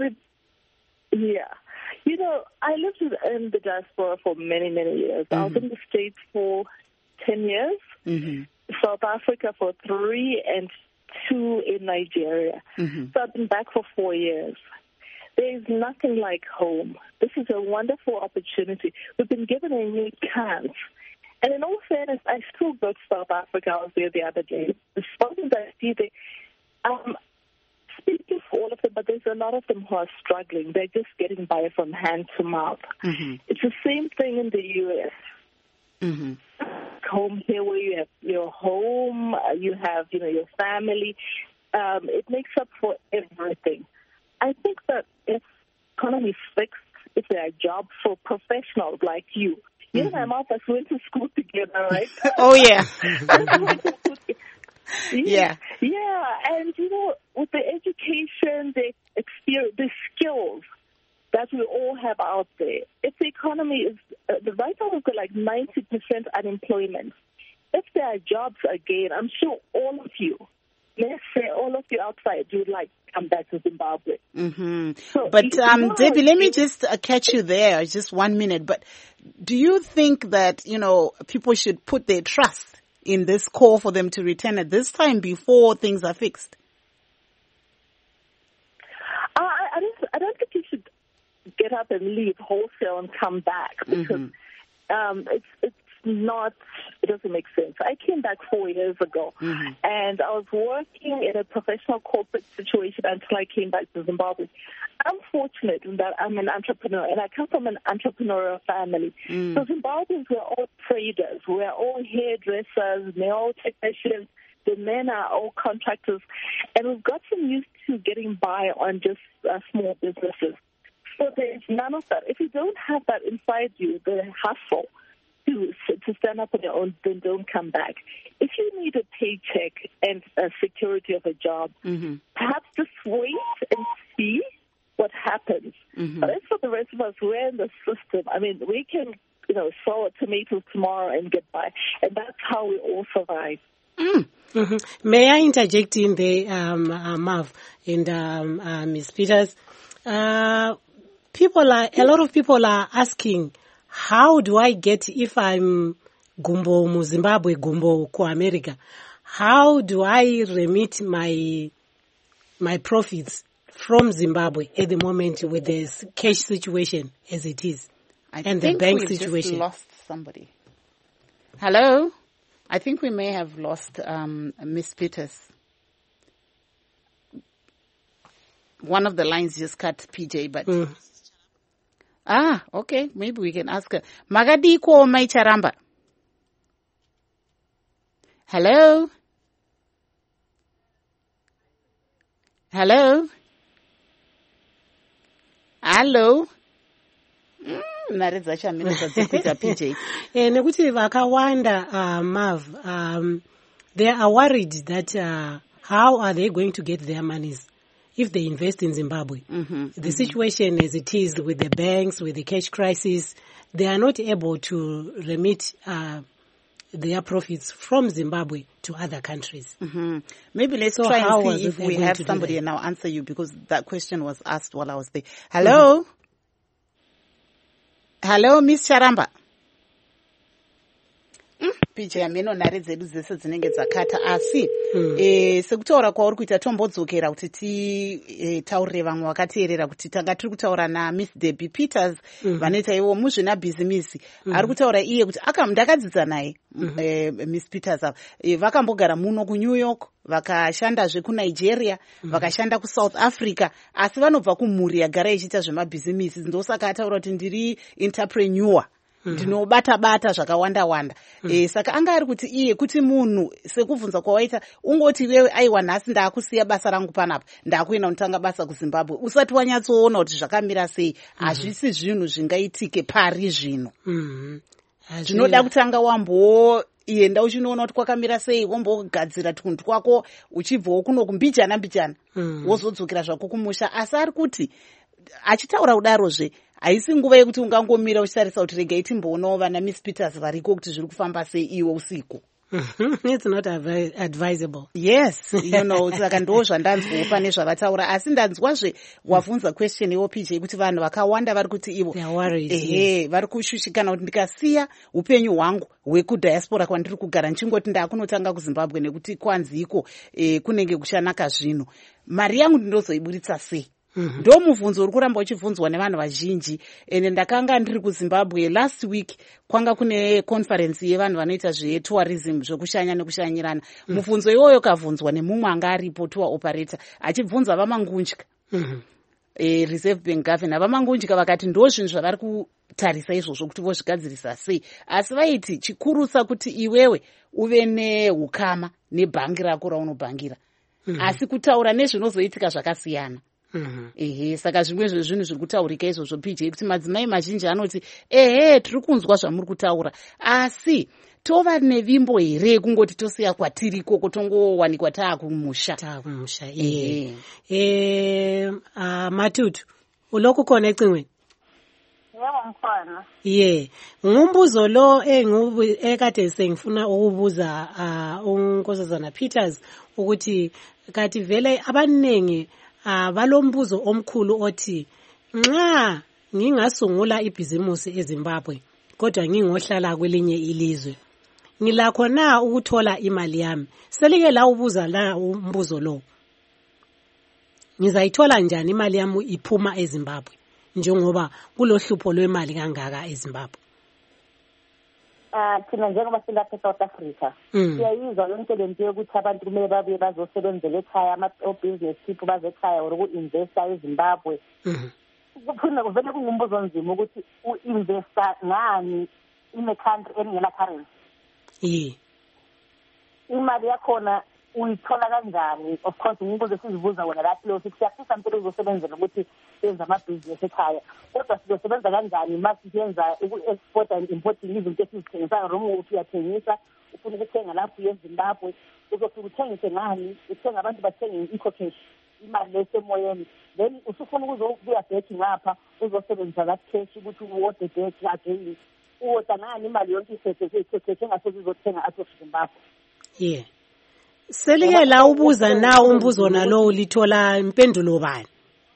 S9: you know, I lived in the diaspora for many, many years. I was in the States for 10 years, South Africa for 3, and 2 in Nigeria. So I've been back for 4 years. There is nothing like home. This is a wonderful opportunity. We've been given a new chance. And in all fairness, I still go to South Africa. I was there the other day. The students I see there, speaking for all of them, but there's a lot of them who are struggling. They're just getting by from hand to mouth. It's the same thing in the U.S. Home here where you have your home, you have, your family. It makes up for everything. I think that if economy is fixed, if there are jobs for professionals like you, you and my mom went to school together, right?
S1: Oh, yeah.
S9: Yeah. Yeah, and with the education, the experience, the skills that we all have out there, if the economy is, right now we've got like 90% unemployment. If there are jobs again, I'm sure all of you, let's say all of you outside, you would like to come back to Zimbabwe. So
S1: but Debbie, let me just catch you there, just 1 minute. But do you think that, people should put their trust in this call for them to return at this time before things are fixed?
S9: I don't think you should get up and leave wholesale and come back because it doesn't make sense. I came back 4 years ago, and I was working in a professional corporate situation until I came back to Zimbabwe. I'm fortunate in that I'm an entrepreneur, and I come from an entrepreneurial family. So Zimbabweans were all traders. We're all hairdressers, nail technicians. The men are all contractors, and we've gotten used to getting by on just small businesses. So there's none of that. If you don't have that inside you, the hustle to stand up on your own, then don't come back. If you need a paycheck and a security of a job, perhaps just wait and see what happens. But as for the rest of us, we're in the system. I mean, we can, sow tomatoes tomorrow and get by, and that's how we all survive.
S2: May I interject in there, Marv and Ms. Peters? A lot of people are asking, how do I get, if I'm Gumbo mu Zimbabwe, Gumbo ku America, how do I remit my profits from Zimbabwe at the moment with this cash situation as it is, and the bank situation?
S1: Just lost somebody. Hello? I think we may have lost Miss Peters. One of the lines just cut, PJ, but... okay. Maybe we can ask her. Magadiko Maicharamba. Hello? Hello? Hello? Naredza chaminoza dzekuita PJ.
S2: Nekuti vakawanda Marv, they are worried that how are they going to get their monies if they invest in Zimbabwe? The situation as it is with the banks, with the cash crisis, they are not able to remit their profits from Zimbabwe to other countries.
S1: Maybe let's try and see if we have somebody now answer you, because that question was asked while I was there. Hello? Hello, Miss Charamba. PJ ameno nhare dzedu dzese dzinenge dzakata asi sekutaura kwauri kuita tombodzokera kuti titaurire vamwe vakateerera kuti tanga tiri kutaura naMiss Debbie Peters vanoita ivo muzvinabhizimisi. Ari kutaura iye kuti ndakadzidza naye Miss Peters vakambogara muno kuNew York, vakashandazve kuNigeria, vakashanda kuSouth Africa, asi vanobva kumhuri yagara ichiita zvemabhizimisi. Ndosaka ataura kuti ndiri entrepreneur, ndinobata-bata zvakawanda-wanda. Saka anga ari kuti iye kuti munhu sekubvunza kwawaita ungoti wewe aiwa nhasi ndaakusiya basa rangu panapa ndaakuenda kutanga basa kuZimbabwe usati wanyatsoona kuti zvakamira sei. Hazvisi zvinhu zvingaitike pari zvino. Zvinoda kutanga wamboenda uchinoona kuti kwakamira sei, wombogadzira tunhu twako uchibvawo kuno kumbijana-mbijana wozodzokera zvako kumusha. Asi ari kuti achitaura kudarozve haisi nguva yekuti ungangomira uchitarisa kuti regai timboonawo vana Miss Peters variko kuti zviri kufamba sei iwe usiku.
S2: It's not advisable.
S1: Yes, saka ndo zvandanzwawo pane zvavataura. Asi ndanzwazve wabvunza question iwo PJ kuti vanhu vakawanda vari kuti ivo vari kushushikana kuti ndikasiya upenyu hwangu hwekudiaspora kwandiri kugara ndichingoti ndaakunotanga kuZimbabwe nekuti kwanziko kunenge kuchanaka zvino, mari yangu ndinozoiburitsa sei? Ndo mubvunzo uri kuramba uchibvunzwa nevanhu vazhinji. Ende ndakanga ndiri kuZimbabwe last week, kwanga kune conference yevanhu vanoita zvetourism, zvokushanya nekushanyirana. Mubvunzo iwoyo kabvunzwa nemumwe anga aripo tour operator achibvunza vamangunjika, Reserve Bank governor. Vamangunjika vakati ndo zvinhu zvavari kutarisa izvozvo kuti vozvigadzirisa sei, asi vaiti chikurusa kuti iwewe uve neukama nebhangi rako raunobhangira, asi kutaura nezvinozoitika zvakasiyana. Saka zvimwe zvezvinhu zviri kutaurika izvozvo PJ, kuti madzimai mazhinji anoti tiri kunzwa zvamuri kutaura, asi tova nevimbo here kungoti tosiya kwatiri ikoko tongowanikwa taakumusha.
S2: Matutu uloku connecting ngumbuzo lo ekade sengifuna ukubuza uNkosazana Peters ukuthi kati vele abaningi balombuzo omkhulu othi nxa ngingasungula ibhizimusi eZimbabwe kodwa ngingohlala kwelinye ilizwe ngilakho na ukuthola imali yami? Selike la ubuza la umbuzo lo, ngizayithola njani imali yami iphuma eZimbabwe njengoba kulohlupho lwemali kangaka eZimbabwe?
S10: thina njengoba silapha eSouth Africa siyayizwa yonke le nto yokuthi abantu kumele babuye bazosebenzela ekhaya ama-business people baze ekhaya or uku-investa eZimbabwe. Kuphinde kuvele kungumbuzo onzima ukuthi u-investa ngani in a country engena currency. Imali yakhona uyithola kanjani? Of course umbuzo sizibuza wona lapho lo sithi siyafisa impilo uzosebenzela ukuthi yenza amabhizinisi ekhaya, kodwa sizosebenza kanjani mase siyenza uku-export and importing izinto esizithengisayo noma uthi uyathengisa ufuna ukuthenga lapho eZimbabwe uzofika uthengise ngani? Uthenga abantu bathenge i-eco-cash imali lesemoyeni, then usufuna ukuzobuya back ngapha uzosebenzisa that cash ukuthi uwode back again uwoda ngani imali yonke isethe engasoze uzothenga out of Zimbabwe.
S2: Selike la ubuza na umbuzo nalo lithola impendulo bani?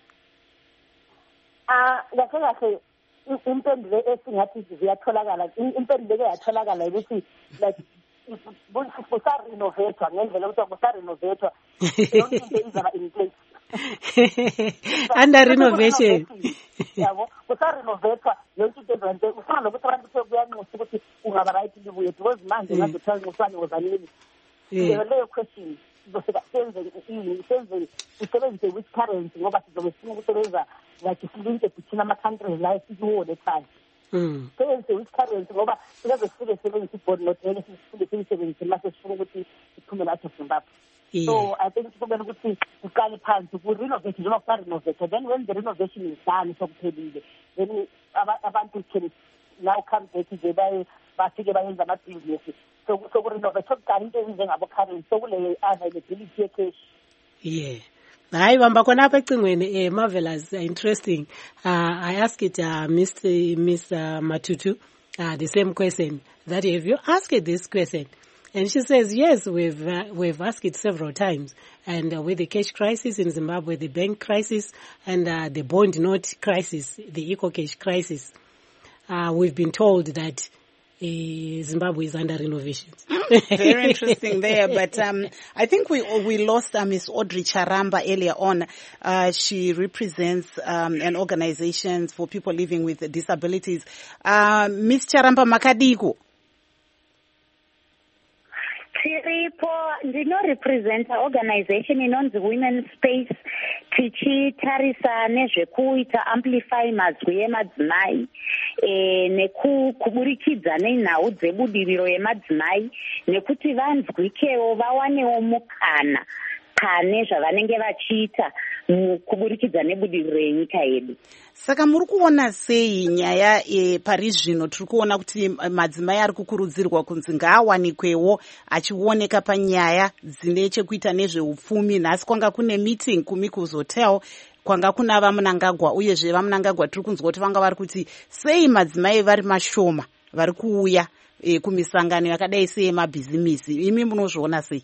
S10: Kahle impendulo esingathi ziyatholakala, impendulo eyatholakala ukuthi like kusarenovatwa ngendlela ukuthi kusarenovatwa yonke into izaba in place.
S2: Under renovation.
S10: Yabo kusarenovatwa yonke into izaba in place. Ufuna nokuthi abantu kuyanxusa ukuthi ungaba right libuye because manje ngazothola ngosani ngozanini. Leyo question sizofika usebenzise which currency ngoba sizobe sifuna ukusebenza like silinte between ama-countries la esikuwo ekhaya. Sebenzise which currency ngoba sikaze sifike sebenzise i-board note ene sifike siyisebenzise mase sifuna ukuthi siphumele out of Zimbabwe. So I think kumele ukuthi uqale phansi ku-renovate njengoba kusa-renovate, then when the renovation is done sokuphelile then abantu can now come back nje bafike bayenza amabhizinisi. So ku-renovate okuqala into ezinjengabo-currency sokule availability ye-cash.
S2: Hayi bamba khona apha ecingweni marvelous, interesting. I asked it Miss Matutu the same question, that have you asked this question? And she says yes, we've asked it several times, and with the cash crisis in Zimbabwe, the bank crisis, and the bond note crisis, the eco-cash crisis, we've been told that Zimbabwe is under renovations.
S1: Very interesting there, but I think we lost Miss Audrey Charamba earlier on. She represents an organization for people living with disabilities. Miss Charamba Makadiko.
S11: Tiripo ndinorepresenta organization inonzi Women's Space tichitarisa nezvekuita amplify mazwi emadzimai nekuburikidza nenhau dzebudiriro yemadzimai nekuti vanzwikewo vawanewo mukana pane zvavanenge vachiita kuburikidza nebudiriro yenyika yedu.
S1: Saka muri kuona sei nyaya pari zvino tiri kuona kuti madzimai ari kukurudzirwa kunzi ngaawanikwewo achioneka panyaya dzine chekuita nezveupfumi. Nhasi kwanga kune meeting kuMiku's Hotel kwanga kuna vamunangagwa, uyezve vamunangagwa tiri kunzwa kuti vanga vari kuti sei madzimai vari mashoma vari kuuya kumisangano yakadai seyemabhizimisi. Imi munozviona sei?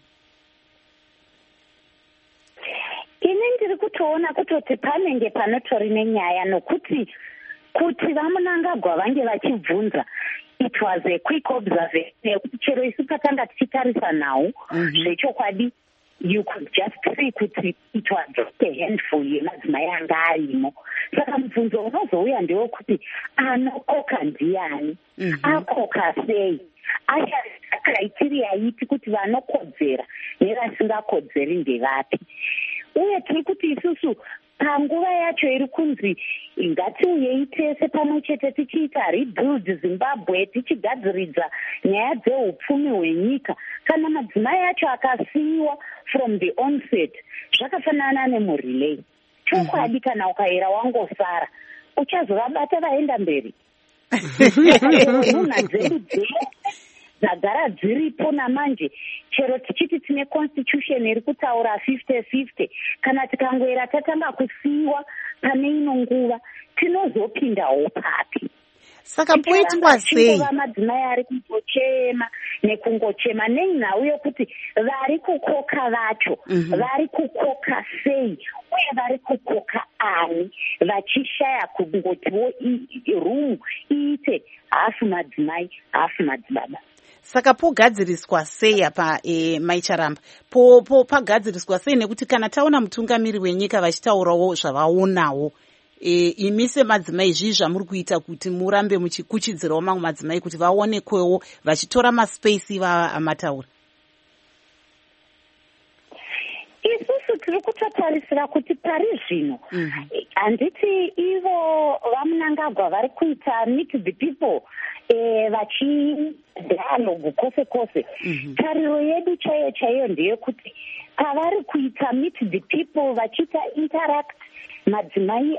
S11: Kutoona kutoti panenge panotori nenyaya nokuti kuti vamunangagwa vange vachibvunza, it was a quick observation yekuti chero isu patanga tichitarisa nhau zvechokwadi you could just see kuti it was just a handful yemadzimai anga arimo. Saka mubvunzo unozouya ndewekuti anokoka ndiani, akoka sei, ashandisa criteria iti kuti vanokodzera nevasingakodzeri ndevapi. Uye tiri kuti isusu panguva yacho iri kunzi ngatiuyei tese pamwe chete tichiita rebuild Zimbabwe, tichigadziridza nyaya dzeupfumi hwenyika. Kana madzimai acho akasiyiwa from the onset, zvakafanana nemurelay. Chokwadi kana ukaera wangosara uchazovabata vaenda mberi. Nhunha dzedu dzagara dziripo namanje, chero tichiti tine constitution iri kutaura 50-50, kana tikangoera tatanga kusiyiwa pane ino nguva tinozopindawo papi?
S1: Saka poitwa sei
S11: madzimai ari kungochema nekungochema nenhau yokuti vari kukoka vacho vari kukoka sei uye vari kukoka ani, vachishaya kungotiwo rumu iite hafu madzimai hafu madzibaba.
S1: Saka pogadziriswa sei apa Maicharamba? Pagadziriswa sei? Nekuti kana taona mutungamiri wenyika vachitaurawo zvavaonawo imi semadzimai zvii zvamuri kuita kuti murambe muchikuchidzirawo mamwe madzimai kuti vaonekwewo vachitora maspace amataura?
S11: Isusu tiri kutotarisira kuti pari zvino handiti ivo vaMnangagwa vari kuita meet the people vachidhialogue kwose kwose. Tariro yedu chaiyo chaiyo ndeyekuti pavari kuita meet the people vachiita interact madzimai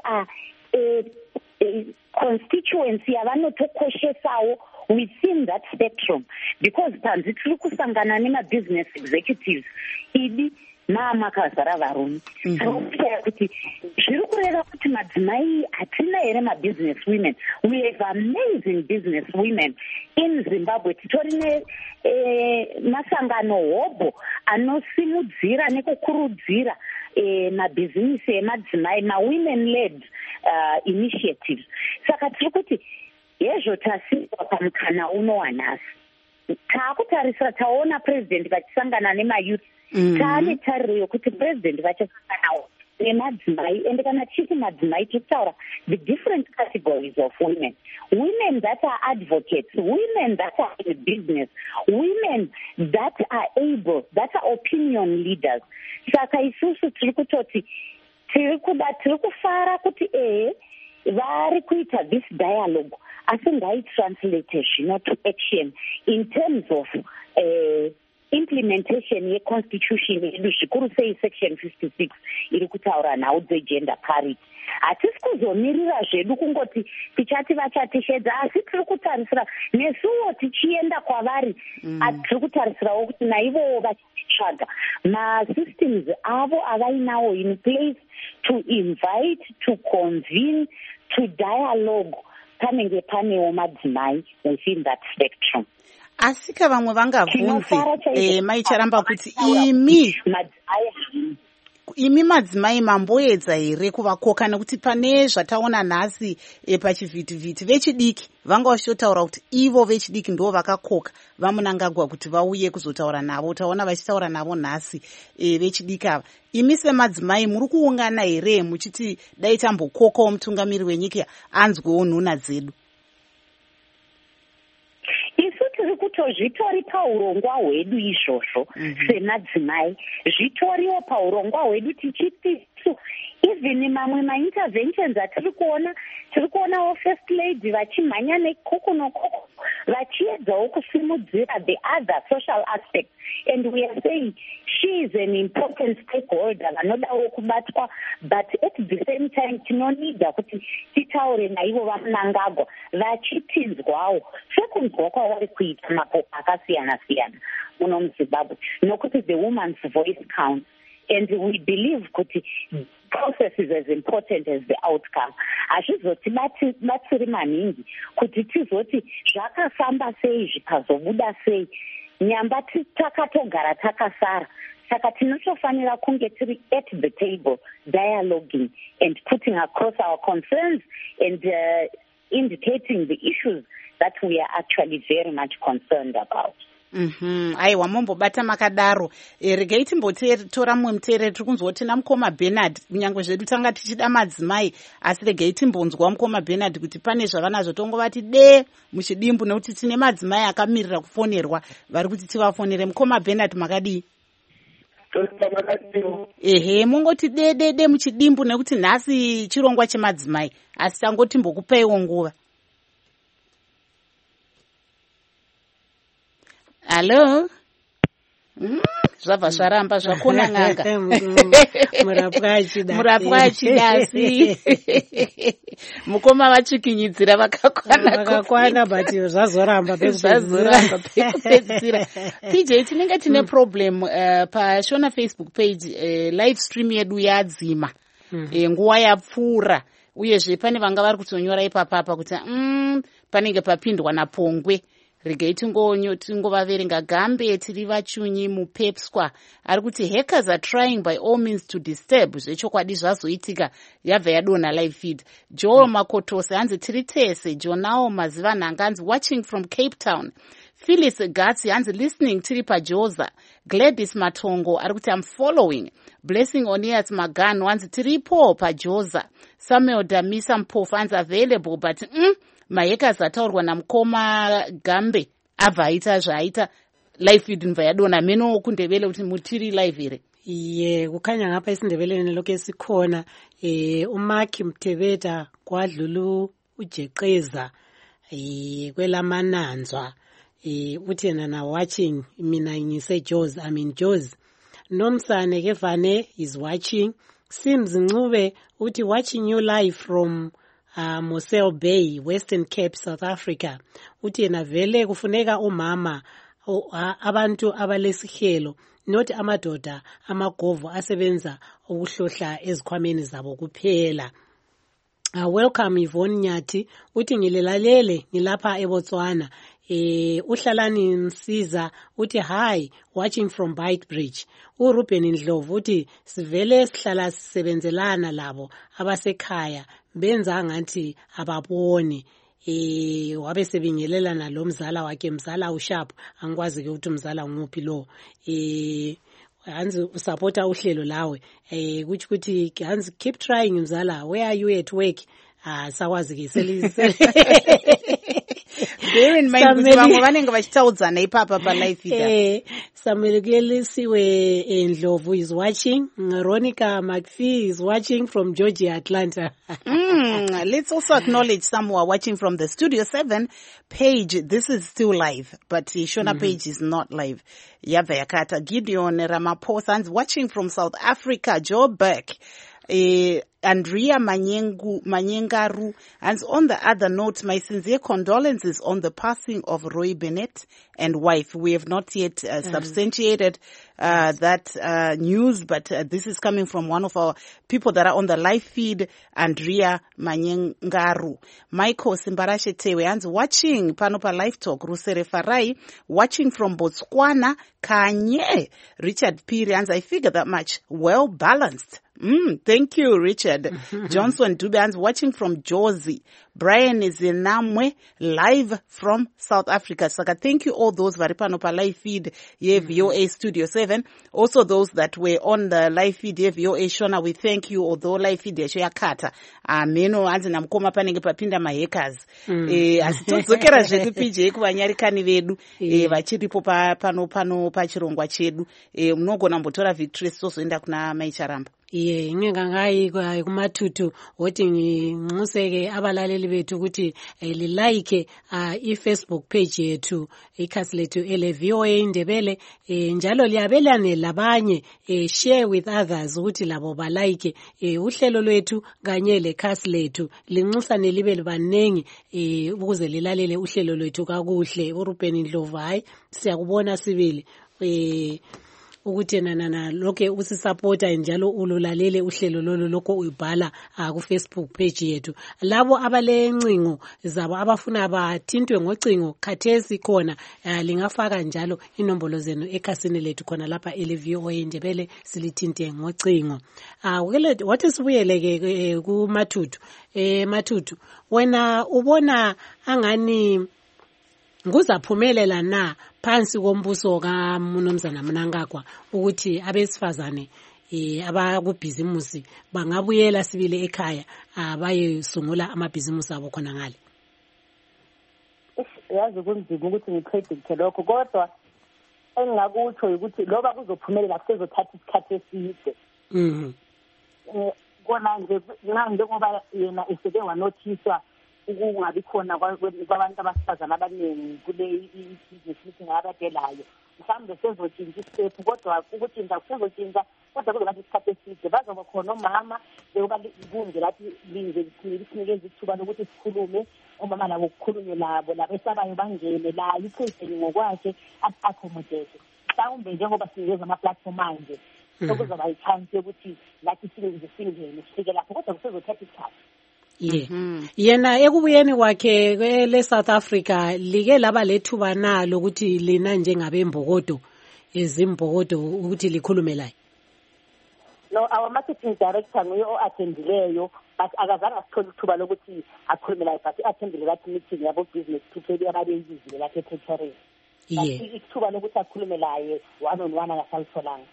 S11: constituency yavanotokoshesawo within that spectrum, because panzi tiri kusangana nemabusiness executives idi mamakazara varume. Saka kuti zviri kureva kuti madzimai hatina here mabusiness women. We have amazing business women in Zimbabwe. Titori masangano hobho anosimudzira nekukurudzira mabhizinisi emadzimai, women led initiatives. Saka tiri kuti hezvo tasikwa pamukana uno wanhasi. Taakutarisira taona president vachisangana nemayouth. Taane tariro yokuti president vachasanganawo nemadzimai, ende kana chiti madzimai tichitaura the different categories of women. Women that are advocates, women that are in business, women that are able, that are opinion leaders. Saka isusu tiri kutoti tiri kufara kuti vari kuita this dialogue asi ngaitranslate zvino to action in terms of implementation yeconstitution yedu, zvikuru sei section 56 iri kutaura nhau dzegender parity. Hatisi kuzomirira zvedu kungoti tichati vachatishedza, asi tiri kutarisira nesuwo tichienda kwavari, tiri kutarisirawo kuti naivowo vachitsvaga masystems avo avainawo in place to invite, to convene, to dialogue panenge panewo madzimai within that spectrum.
S1: Asika vamwe vangabvunze maicharamba kuti imi madzimai mamboedza here kuvakoka, nekuti pane zvataona nhasi pachivhitivhiti vechidiki vanga vachitotaura kuti ivo vechidiki ndo vakakoka vaMnangagwa kuti vauye kuzotaura navo. Taona vachitaura navo nhasi vechidiki ava. Imi semadzimai muri kuungana here muchiti dai tambokokawo mutungamiri wenyika anzwewo nhuna dzedu?
S11: Zvitori paurongwa hwedu izvozvo semadzimai, zvitoriwo paurongwa hwedu tichiti even mamwe mainterventions atiri kuonawo first lady vachimhanya nekoko nokoko vachiedzawo kusimudzira the other social aspect, and we are saying she is an important stakeholder vanodawo kubatwa, but at the same time tinonida kuti titaure naivo vaMnangagwa vachitinzwawo sekunzwa kwavari kuita mapoka akasiyana siyana muno muZimbabwe, nokuti the woman's voice counts, and we believe kuti process is as important as the outcome. Hazvizotibatsiri maningi kuti tizoti zvakafamba sei zvikazobuda sei, nyamba takatogara takasara. Saka tinotofanira kunge tiri at the table dialoguing and putting across our concerns and indicating the issues that we are actually very much concerned about.
S1: Aiwa, mombobata makadaro. Regai timbotora mumwe muteereri. Tiri kunzwa kuti naMukoma Bernard, kunyangwe zvedu tanga tichida madzimai, asi regai timbonzwa Mukoma Bernard kuti pane zvavanazvo tongovati muchidimbu, nekuti tine madzimai akamirira kufonerwa vari kuti tivafonere. Mukoma Bernard, makadii? Ehe, mungoti de muchidimbu, nekuti nhasi chirongwa chemadzimai, asi tangoti mbokupaiwo nguva. Hello? Zvabva zvaramba zvakona n'anga. Murapwa achidasi. Mukoma vachikinyidzira vakakwana
S2: but zvazoramba
S1: pekupedzisira. PJ, tinenge tine problem pashona Facebook page, live stream yedu yadzima. Nguva yapfuura. Uyezve pane vanga vari kutonyora ipapapa kuti panenge papindwa naPongwe. Regai tingovaverenga. Gambe tiri vachunyi muPepswa ari kuti hackers are trying by all means to disturb. Zvechokwadi zvazoitika yabva yadonha live feed. Joel Makotose hanzi tiri tese. Jonao Maziva Nhanganzi watching from Cape Town. Phyllis Gatsi hanzi listening tiri pajoza. Gladys Matongo arikuti I'm following. Blessing Onias Magano hanzi tiripo pajoza. Samuel Damisa Mpofu hanzi available but maheka zataurwa namukoma Gambe abvaita zvaita live feed mvayadona meno kundebele kuti mutiri live here.
S2: Ye kukhanya ngapha isindebeleni lokho sikhona uMark Mthebeta kwadlulu ujeqeza kwelamananzwa uthi na watching mina ngise Jozi Jozi Nomsane Kevane is watching. Sims Ncube uthi watching you live from Mosel Bay, Western Cape, South Africa. Uthi na vele kufuneka umama abantu abalesihelo not amadoda amagovo asebenza ukuhlohla ezikhwameni zabo kuphela. Welcome Yvonne Nyati uthi ngilelalele ngilapha eBotswana. Uhlalani Nsiza uthi hi watching from Beitbridge. Ruben Ndlovu uthi sivele sihlala sisebenzelana labo abasekhaya benza ngathi ababoni. Wabe sebingelelana lo mzala wakhe mzala uSharp angikwazi ke ukuthi umzala nguphi lo. Hanzi usupporta uhlelo lawe kuthi kuthi hanzi keep trying mzala, where are you at work? Sakwazi ke
S1: bear in mind ukuthi bamwe banenge bachitaudzana ipapa pa live ida.
S2: Samuel Gelisiwe Ndlovu is watching. Veronica McPhee is watching from Georgia, Atlanta.
S1: Let's also acknowledge some who are watching from the Studio 7 page. This is still live, but Shona page is not live. Yava Yakata Gideon Ramaphosa is watching from South Africa. Joe Burke. Andrea Manyengaru. And on the other note, my sincere condolences on the passing of Roy Bennett and wife. We have not yet substantiated that news, but this is coming from one of our people that are on the live feed, Andrea Manyengaru. Michael Simbarashe Tewe, and watching Panopa Live Talk, Rusere Farai, watching from Botswana, Kanye, Richard Piri, and I figure that much. Well balanced. Thank you, Richard. Johnson Dubans watching from Jozi. Brian is in Namwe, live from South Africa. So thank you all those Varipanopa live feed, VOA Studio 7. Also those that were on the live feed, VOA Shona, we thank you. Although live feed, Shea Kata. Meno, anzi namkoma panenge papinda mahekaz. Asitozokera jetu PJ, kuwanyari kanivedu. Vachiripo pano pachirongwa chedu. Mnogo nambotora victory soso inda kuna maicharamba.
S2: Ngingangayi kumathutu wothi nginxuseke abalaleli bethu ukuthi like iFacebook page yethu ikhasi lethu eleVOA Indebele njalo liyabelane labanye share with others ukuthi labo ba like uhlelo lwethu kanye lekhasi lethu linxusane libe libanengi ukuze lilalele uhlelo lwethu kakuhle. uRuben Ndlovu hayi siyakubona sibili ukuthi nana lokho usisupporta njalo ululalele uhlelo lolo lokho uyibhala ku Facebook page yethu. Labo abalencingo zabo abafuna bathintwe ngocingo khathesi khona lingafaka njalo inombolo zenu ekhasini lethu khona lapha eleVOA Indebele silithinte ngocingo. Wathi sibuyeleke ku Mathutu. Mathutu, wena ubona angani nguzaphumelela na phansi kombuso kaMnumzana Mnangagwa ukuthi abesifazane abakubhizimusi bangabuyela sibile ekhaya bayesungula amabhizimusi abo khona ngale?
S10: Yazi kunzima ukuthi ngipredict lokho, kodwa engingakutsho ukuthi loba kuzophumelela kusezothatha isikhathi eside. Kona nje njengoba yena eseke wanothiswa ukungabi khona kwabantu abasifazane abaningi kule business meeting abadelayo, mhlawumbe sezotshintsha isitepu, kodwa ukutshintsha kuzotshintsha, kodwa kuzoba isikhathi eside. Bazoba khona omama bekuba kunje lathi linje linikeza ithuba lokuthi sikhulume, omama labo kukhulunywe labo esabayo bangene la ipresident ngokwakhe accommodate. Mhlawumbe njengoba sinikeza ama-platform manje okuzoba i-chance yokuthi lathi singene sifike lapho, kodwa kusezothatha isikhathi.
S2: Yena ekubuyeni kwakhe kwele South Africa like laba lethuba nalo ukuthi lina njengabembokodo ezimbokodo ukuthi likhulume laye?
S10: No, our marketing director nguye o-attendileyo, but akazange asithole ithuba lokuthi akhulume laye, but i-attendile lathi meeting yabo business people ababeyizile lapha ePretoria. ithuba lokuthi akhulume laye one on one akasalitholanga.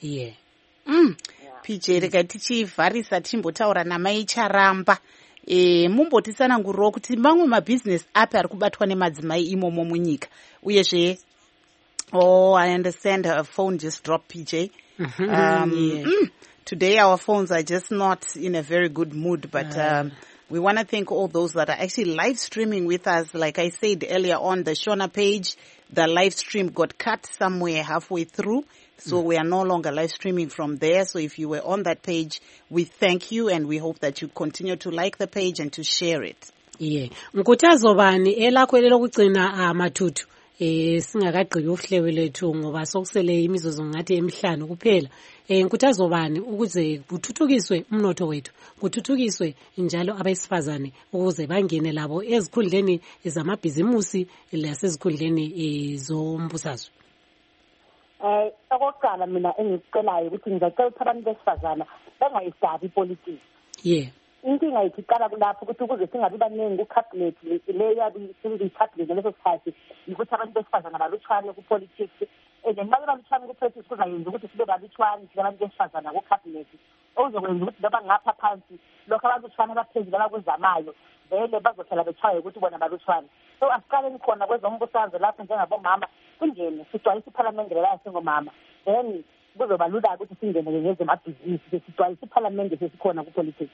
S1: PJ rega tichivharisa timbotaura namai Charamba. Mumbotitsanangurirawo kuti mamwe mabhizinesi api ari kubatwa nemadzimai imomo munyika uyezve. Oh, I understand her phone just dropped, PJ. Today our phones are just not in a very good mood, but we want to thank all those that are actually live streaming with us. Like I said earlier on the Shona page, the live stream got cut somewhere halfway through. So we are no longer live streaming from there. So if you were on that page, we thank you and we hope that you continue to like the page and to share it.
S2: Nkuthazo bani elakho elokugcina Matutu singakagqibi uhlelo lethu ngoba sokusele imizuzu ngathi emihlanu kuphela. Nkuthazo bani ukuze kuthuthukiswe umnotho wethu, kuthuthukiswe njalo abesifazane ukuze bangene labo ezikhundleni zamabhizimusi lasezikhundleni zombusazwe.
S10: Okokuqala mina engikucelayo ukuthi ngicela ukuthi abantu besifazana bangayisabi ipolitiki. Inkinga iqala kulapho ukuthi ukuze singabi baningi ku-cabinet leya i-cabinet leso sikhathi ukuthi abantu besifazana balutshwane ku-politics. Njengoba balutshwane ku-politics kuzayenza ukuthi sibe balutshwane abantu besifazana ku-cabinet okuzokwenza ukuthi noma ngapha phansi lokho abalutshwane abaphezulu abakuzamayo vele bazohlala betshwaye ukuthi bona balutshwane. So asiqaleni khona kwezombusazwe lapho njengabomama singene sigcwalise iphalamende lelayo singomama, then kuzoba lula ukuthi singene ngezemabhizinisi sigcwalise iphalamende sesikhona ku-politics.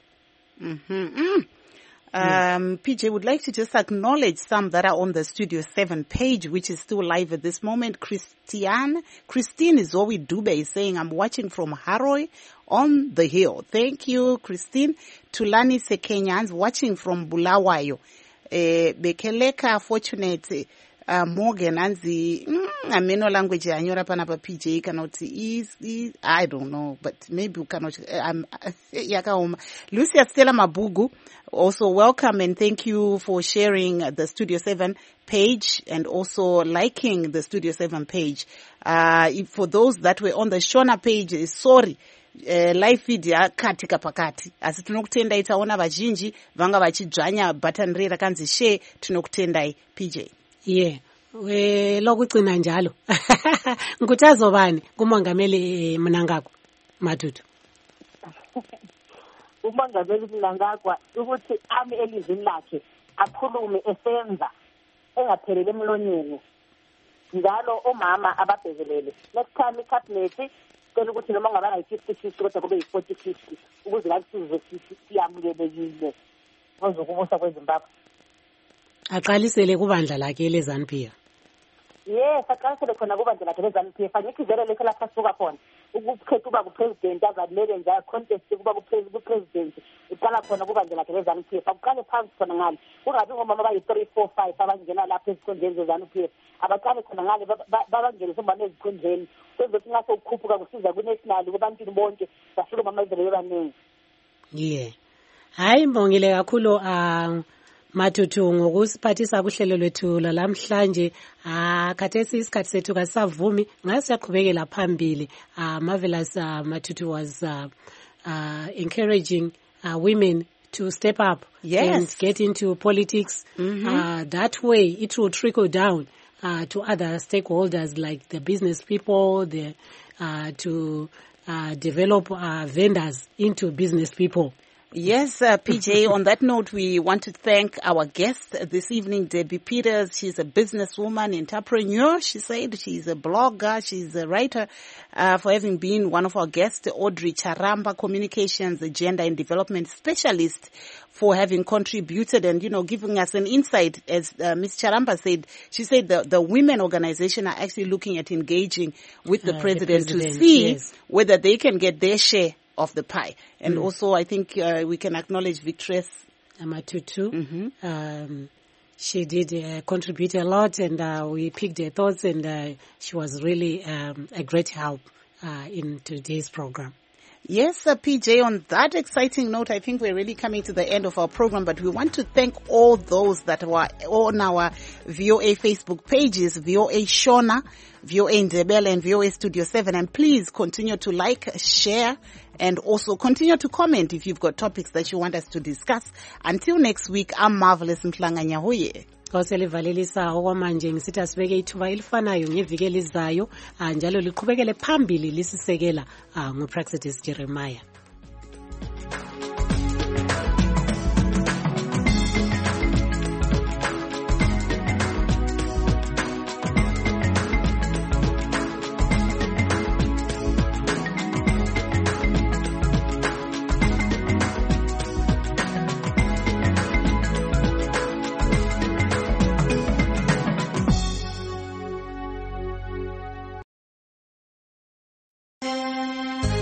S1: PJ would like to just acknowledge some that are on the Studio 7 page, which is still live at this moment. Christine Zoe Dube is saying, I'm watching from Haroy on the hill. Thank you, Christine. Tulani Sekenyans watching from Bulawayo. Bekeleka Fortunate Morgan Anzi ameno language anyora pana pa PJ cannot is I don't know, but maybe you cannot yakaoma. Lucia Stella Mabugu, also welcome and thank you for sharing the Studio 7 page and also liking the Studio 7 page. For those that were on the Shona page, sorry, live feed yakatika pakati asi tinokutendai taona vazhinji vanga vachidzvanya button rera kanzi share. Tinokutendai PJ. Lokugcina njalo Nkuthazo bani kumongameli Mnangagwa Matutu.
S10: Umongameli Mnangagwa ukuthi ami elizini lakhe akhulume esenza engaphelele emlonyeni njalo omama ababhezelele. Next time icabinet cela ukuthi noma ngaba yi-50-50 kodwa kube yi-40-50 ukuze la sizwe siyamukelekile ozokubusa kweZimbabwe.
S2: Aqalisele kubandla lakhe leZANU-PF.
S10: Yes, aqalisele khona kubandla lakhe leZANU-PF. Angikizele lekho lapha suka khona ukukhetha uba kupresident azalele njalo contest kuba kupresident iqala khona kubandla lakhe leZANU-PF. Aqale phansi khona ngale kungabi ngomama bayi-3 4 5 abangena lapha ezikhundleni zeZANU-PF. Abaqale khona ngale babangene sombane ezikhundleni kwezokuthi ngaso ukukhuphuka kusiza ku-national kubantwini bonke bafike omama ezele bebaningi.
S2: Hayi mbongile kakhulu Matutu ngokusiphathisa kuhlelo lwethu lamhlanje. Khathesi isikhathi sethu kasavumi ngasiyaqhubekela phambili. Marvelous Matutu was encouraging women to step up and get into politics. That way it will trickle down to other stakeholders like the business people, to develop vendors into business people.
S1: Yes, PJ, on that note, we want to thank our guest this evening, Debbie Peters. She's a businesswoman, entrepreneur. She said she's a blogger, she's a writer, for having been one of our guests. Audrey Charamba, communications, gender and development specialist, for having contributed and, giving us an insight. As Ms. Charamba said, she said the women organization are actually looking at engaging with the president to see whether they can get their share of the pie. And also I think we can acknowledge Victress
S2: Matutu. She did contribute a lot and we picked her thoughts and she was really a great help in today's program.
S1: Yes, PJ, on that exciting note, I think we're really coming to the end of our program, but we want to thank all those that were on our VOA Facebook pages, VOA Shona, VOA Ndebele, and VOA Studio 7. And please continue to like, share, and also continue to comment if you've got topics that you want us to discuss. Until next week, I'm Marvelous Mhlanga Nyahoye.
S2: oselivalelisa okwamanje ngisithi asibeke ithuba elifanayo ngeviki elizayo njalo liqhubekele phambili lisisekela nguPraxedis Jeremiah.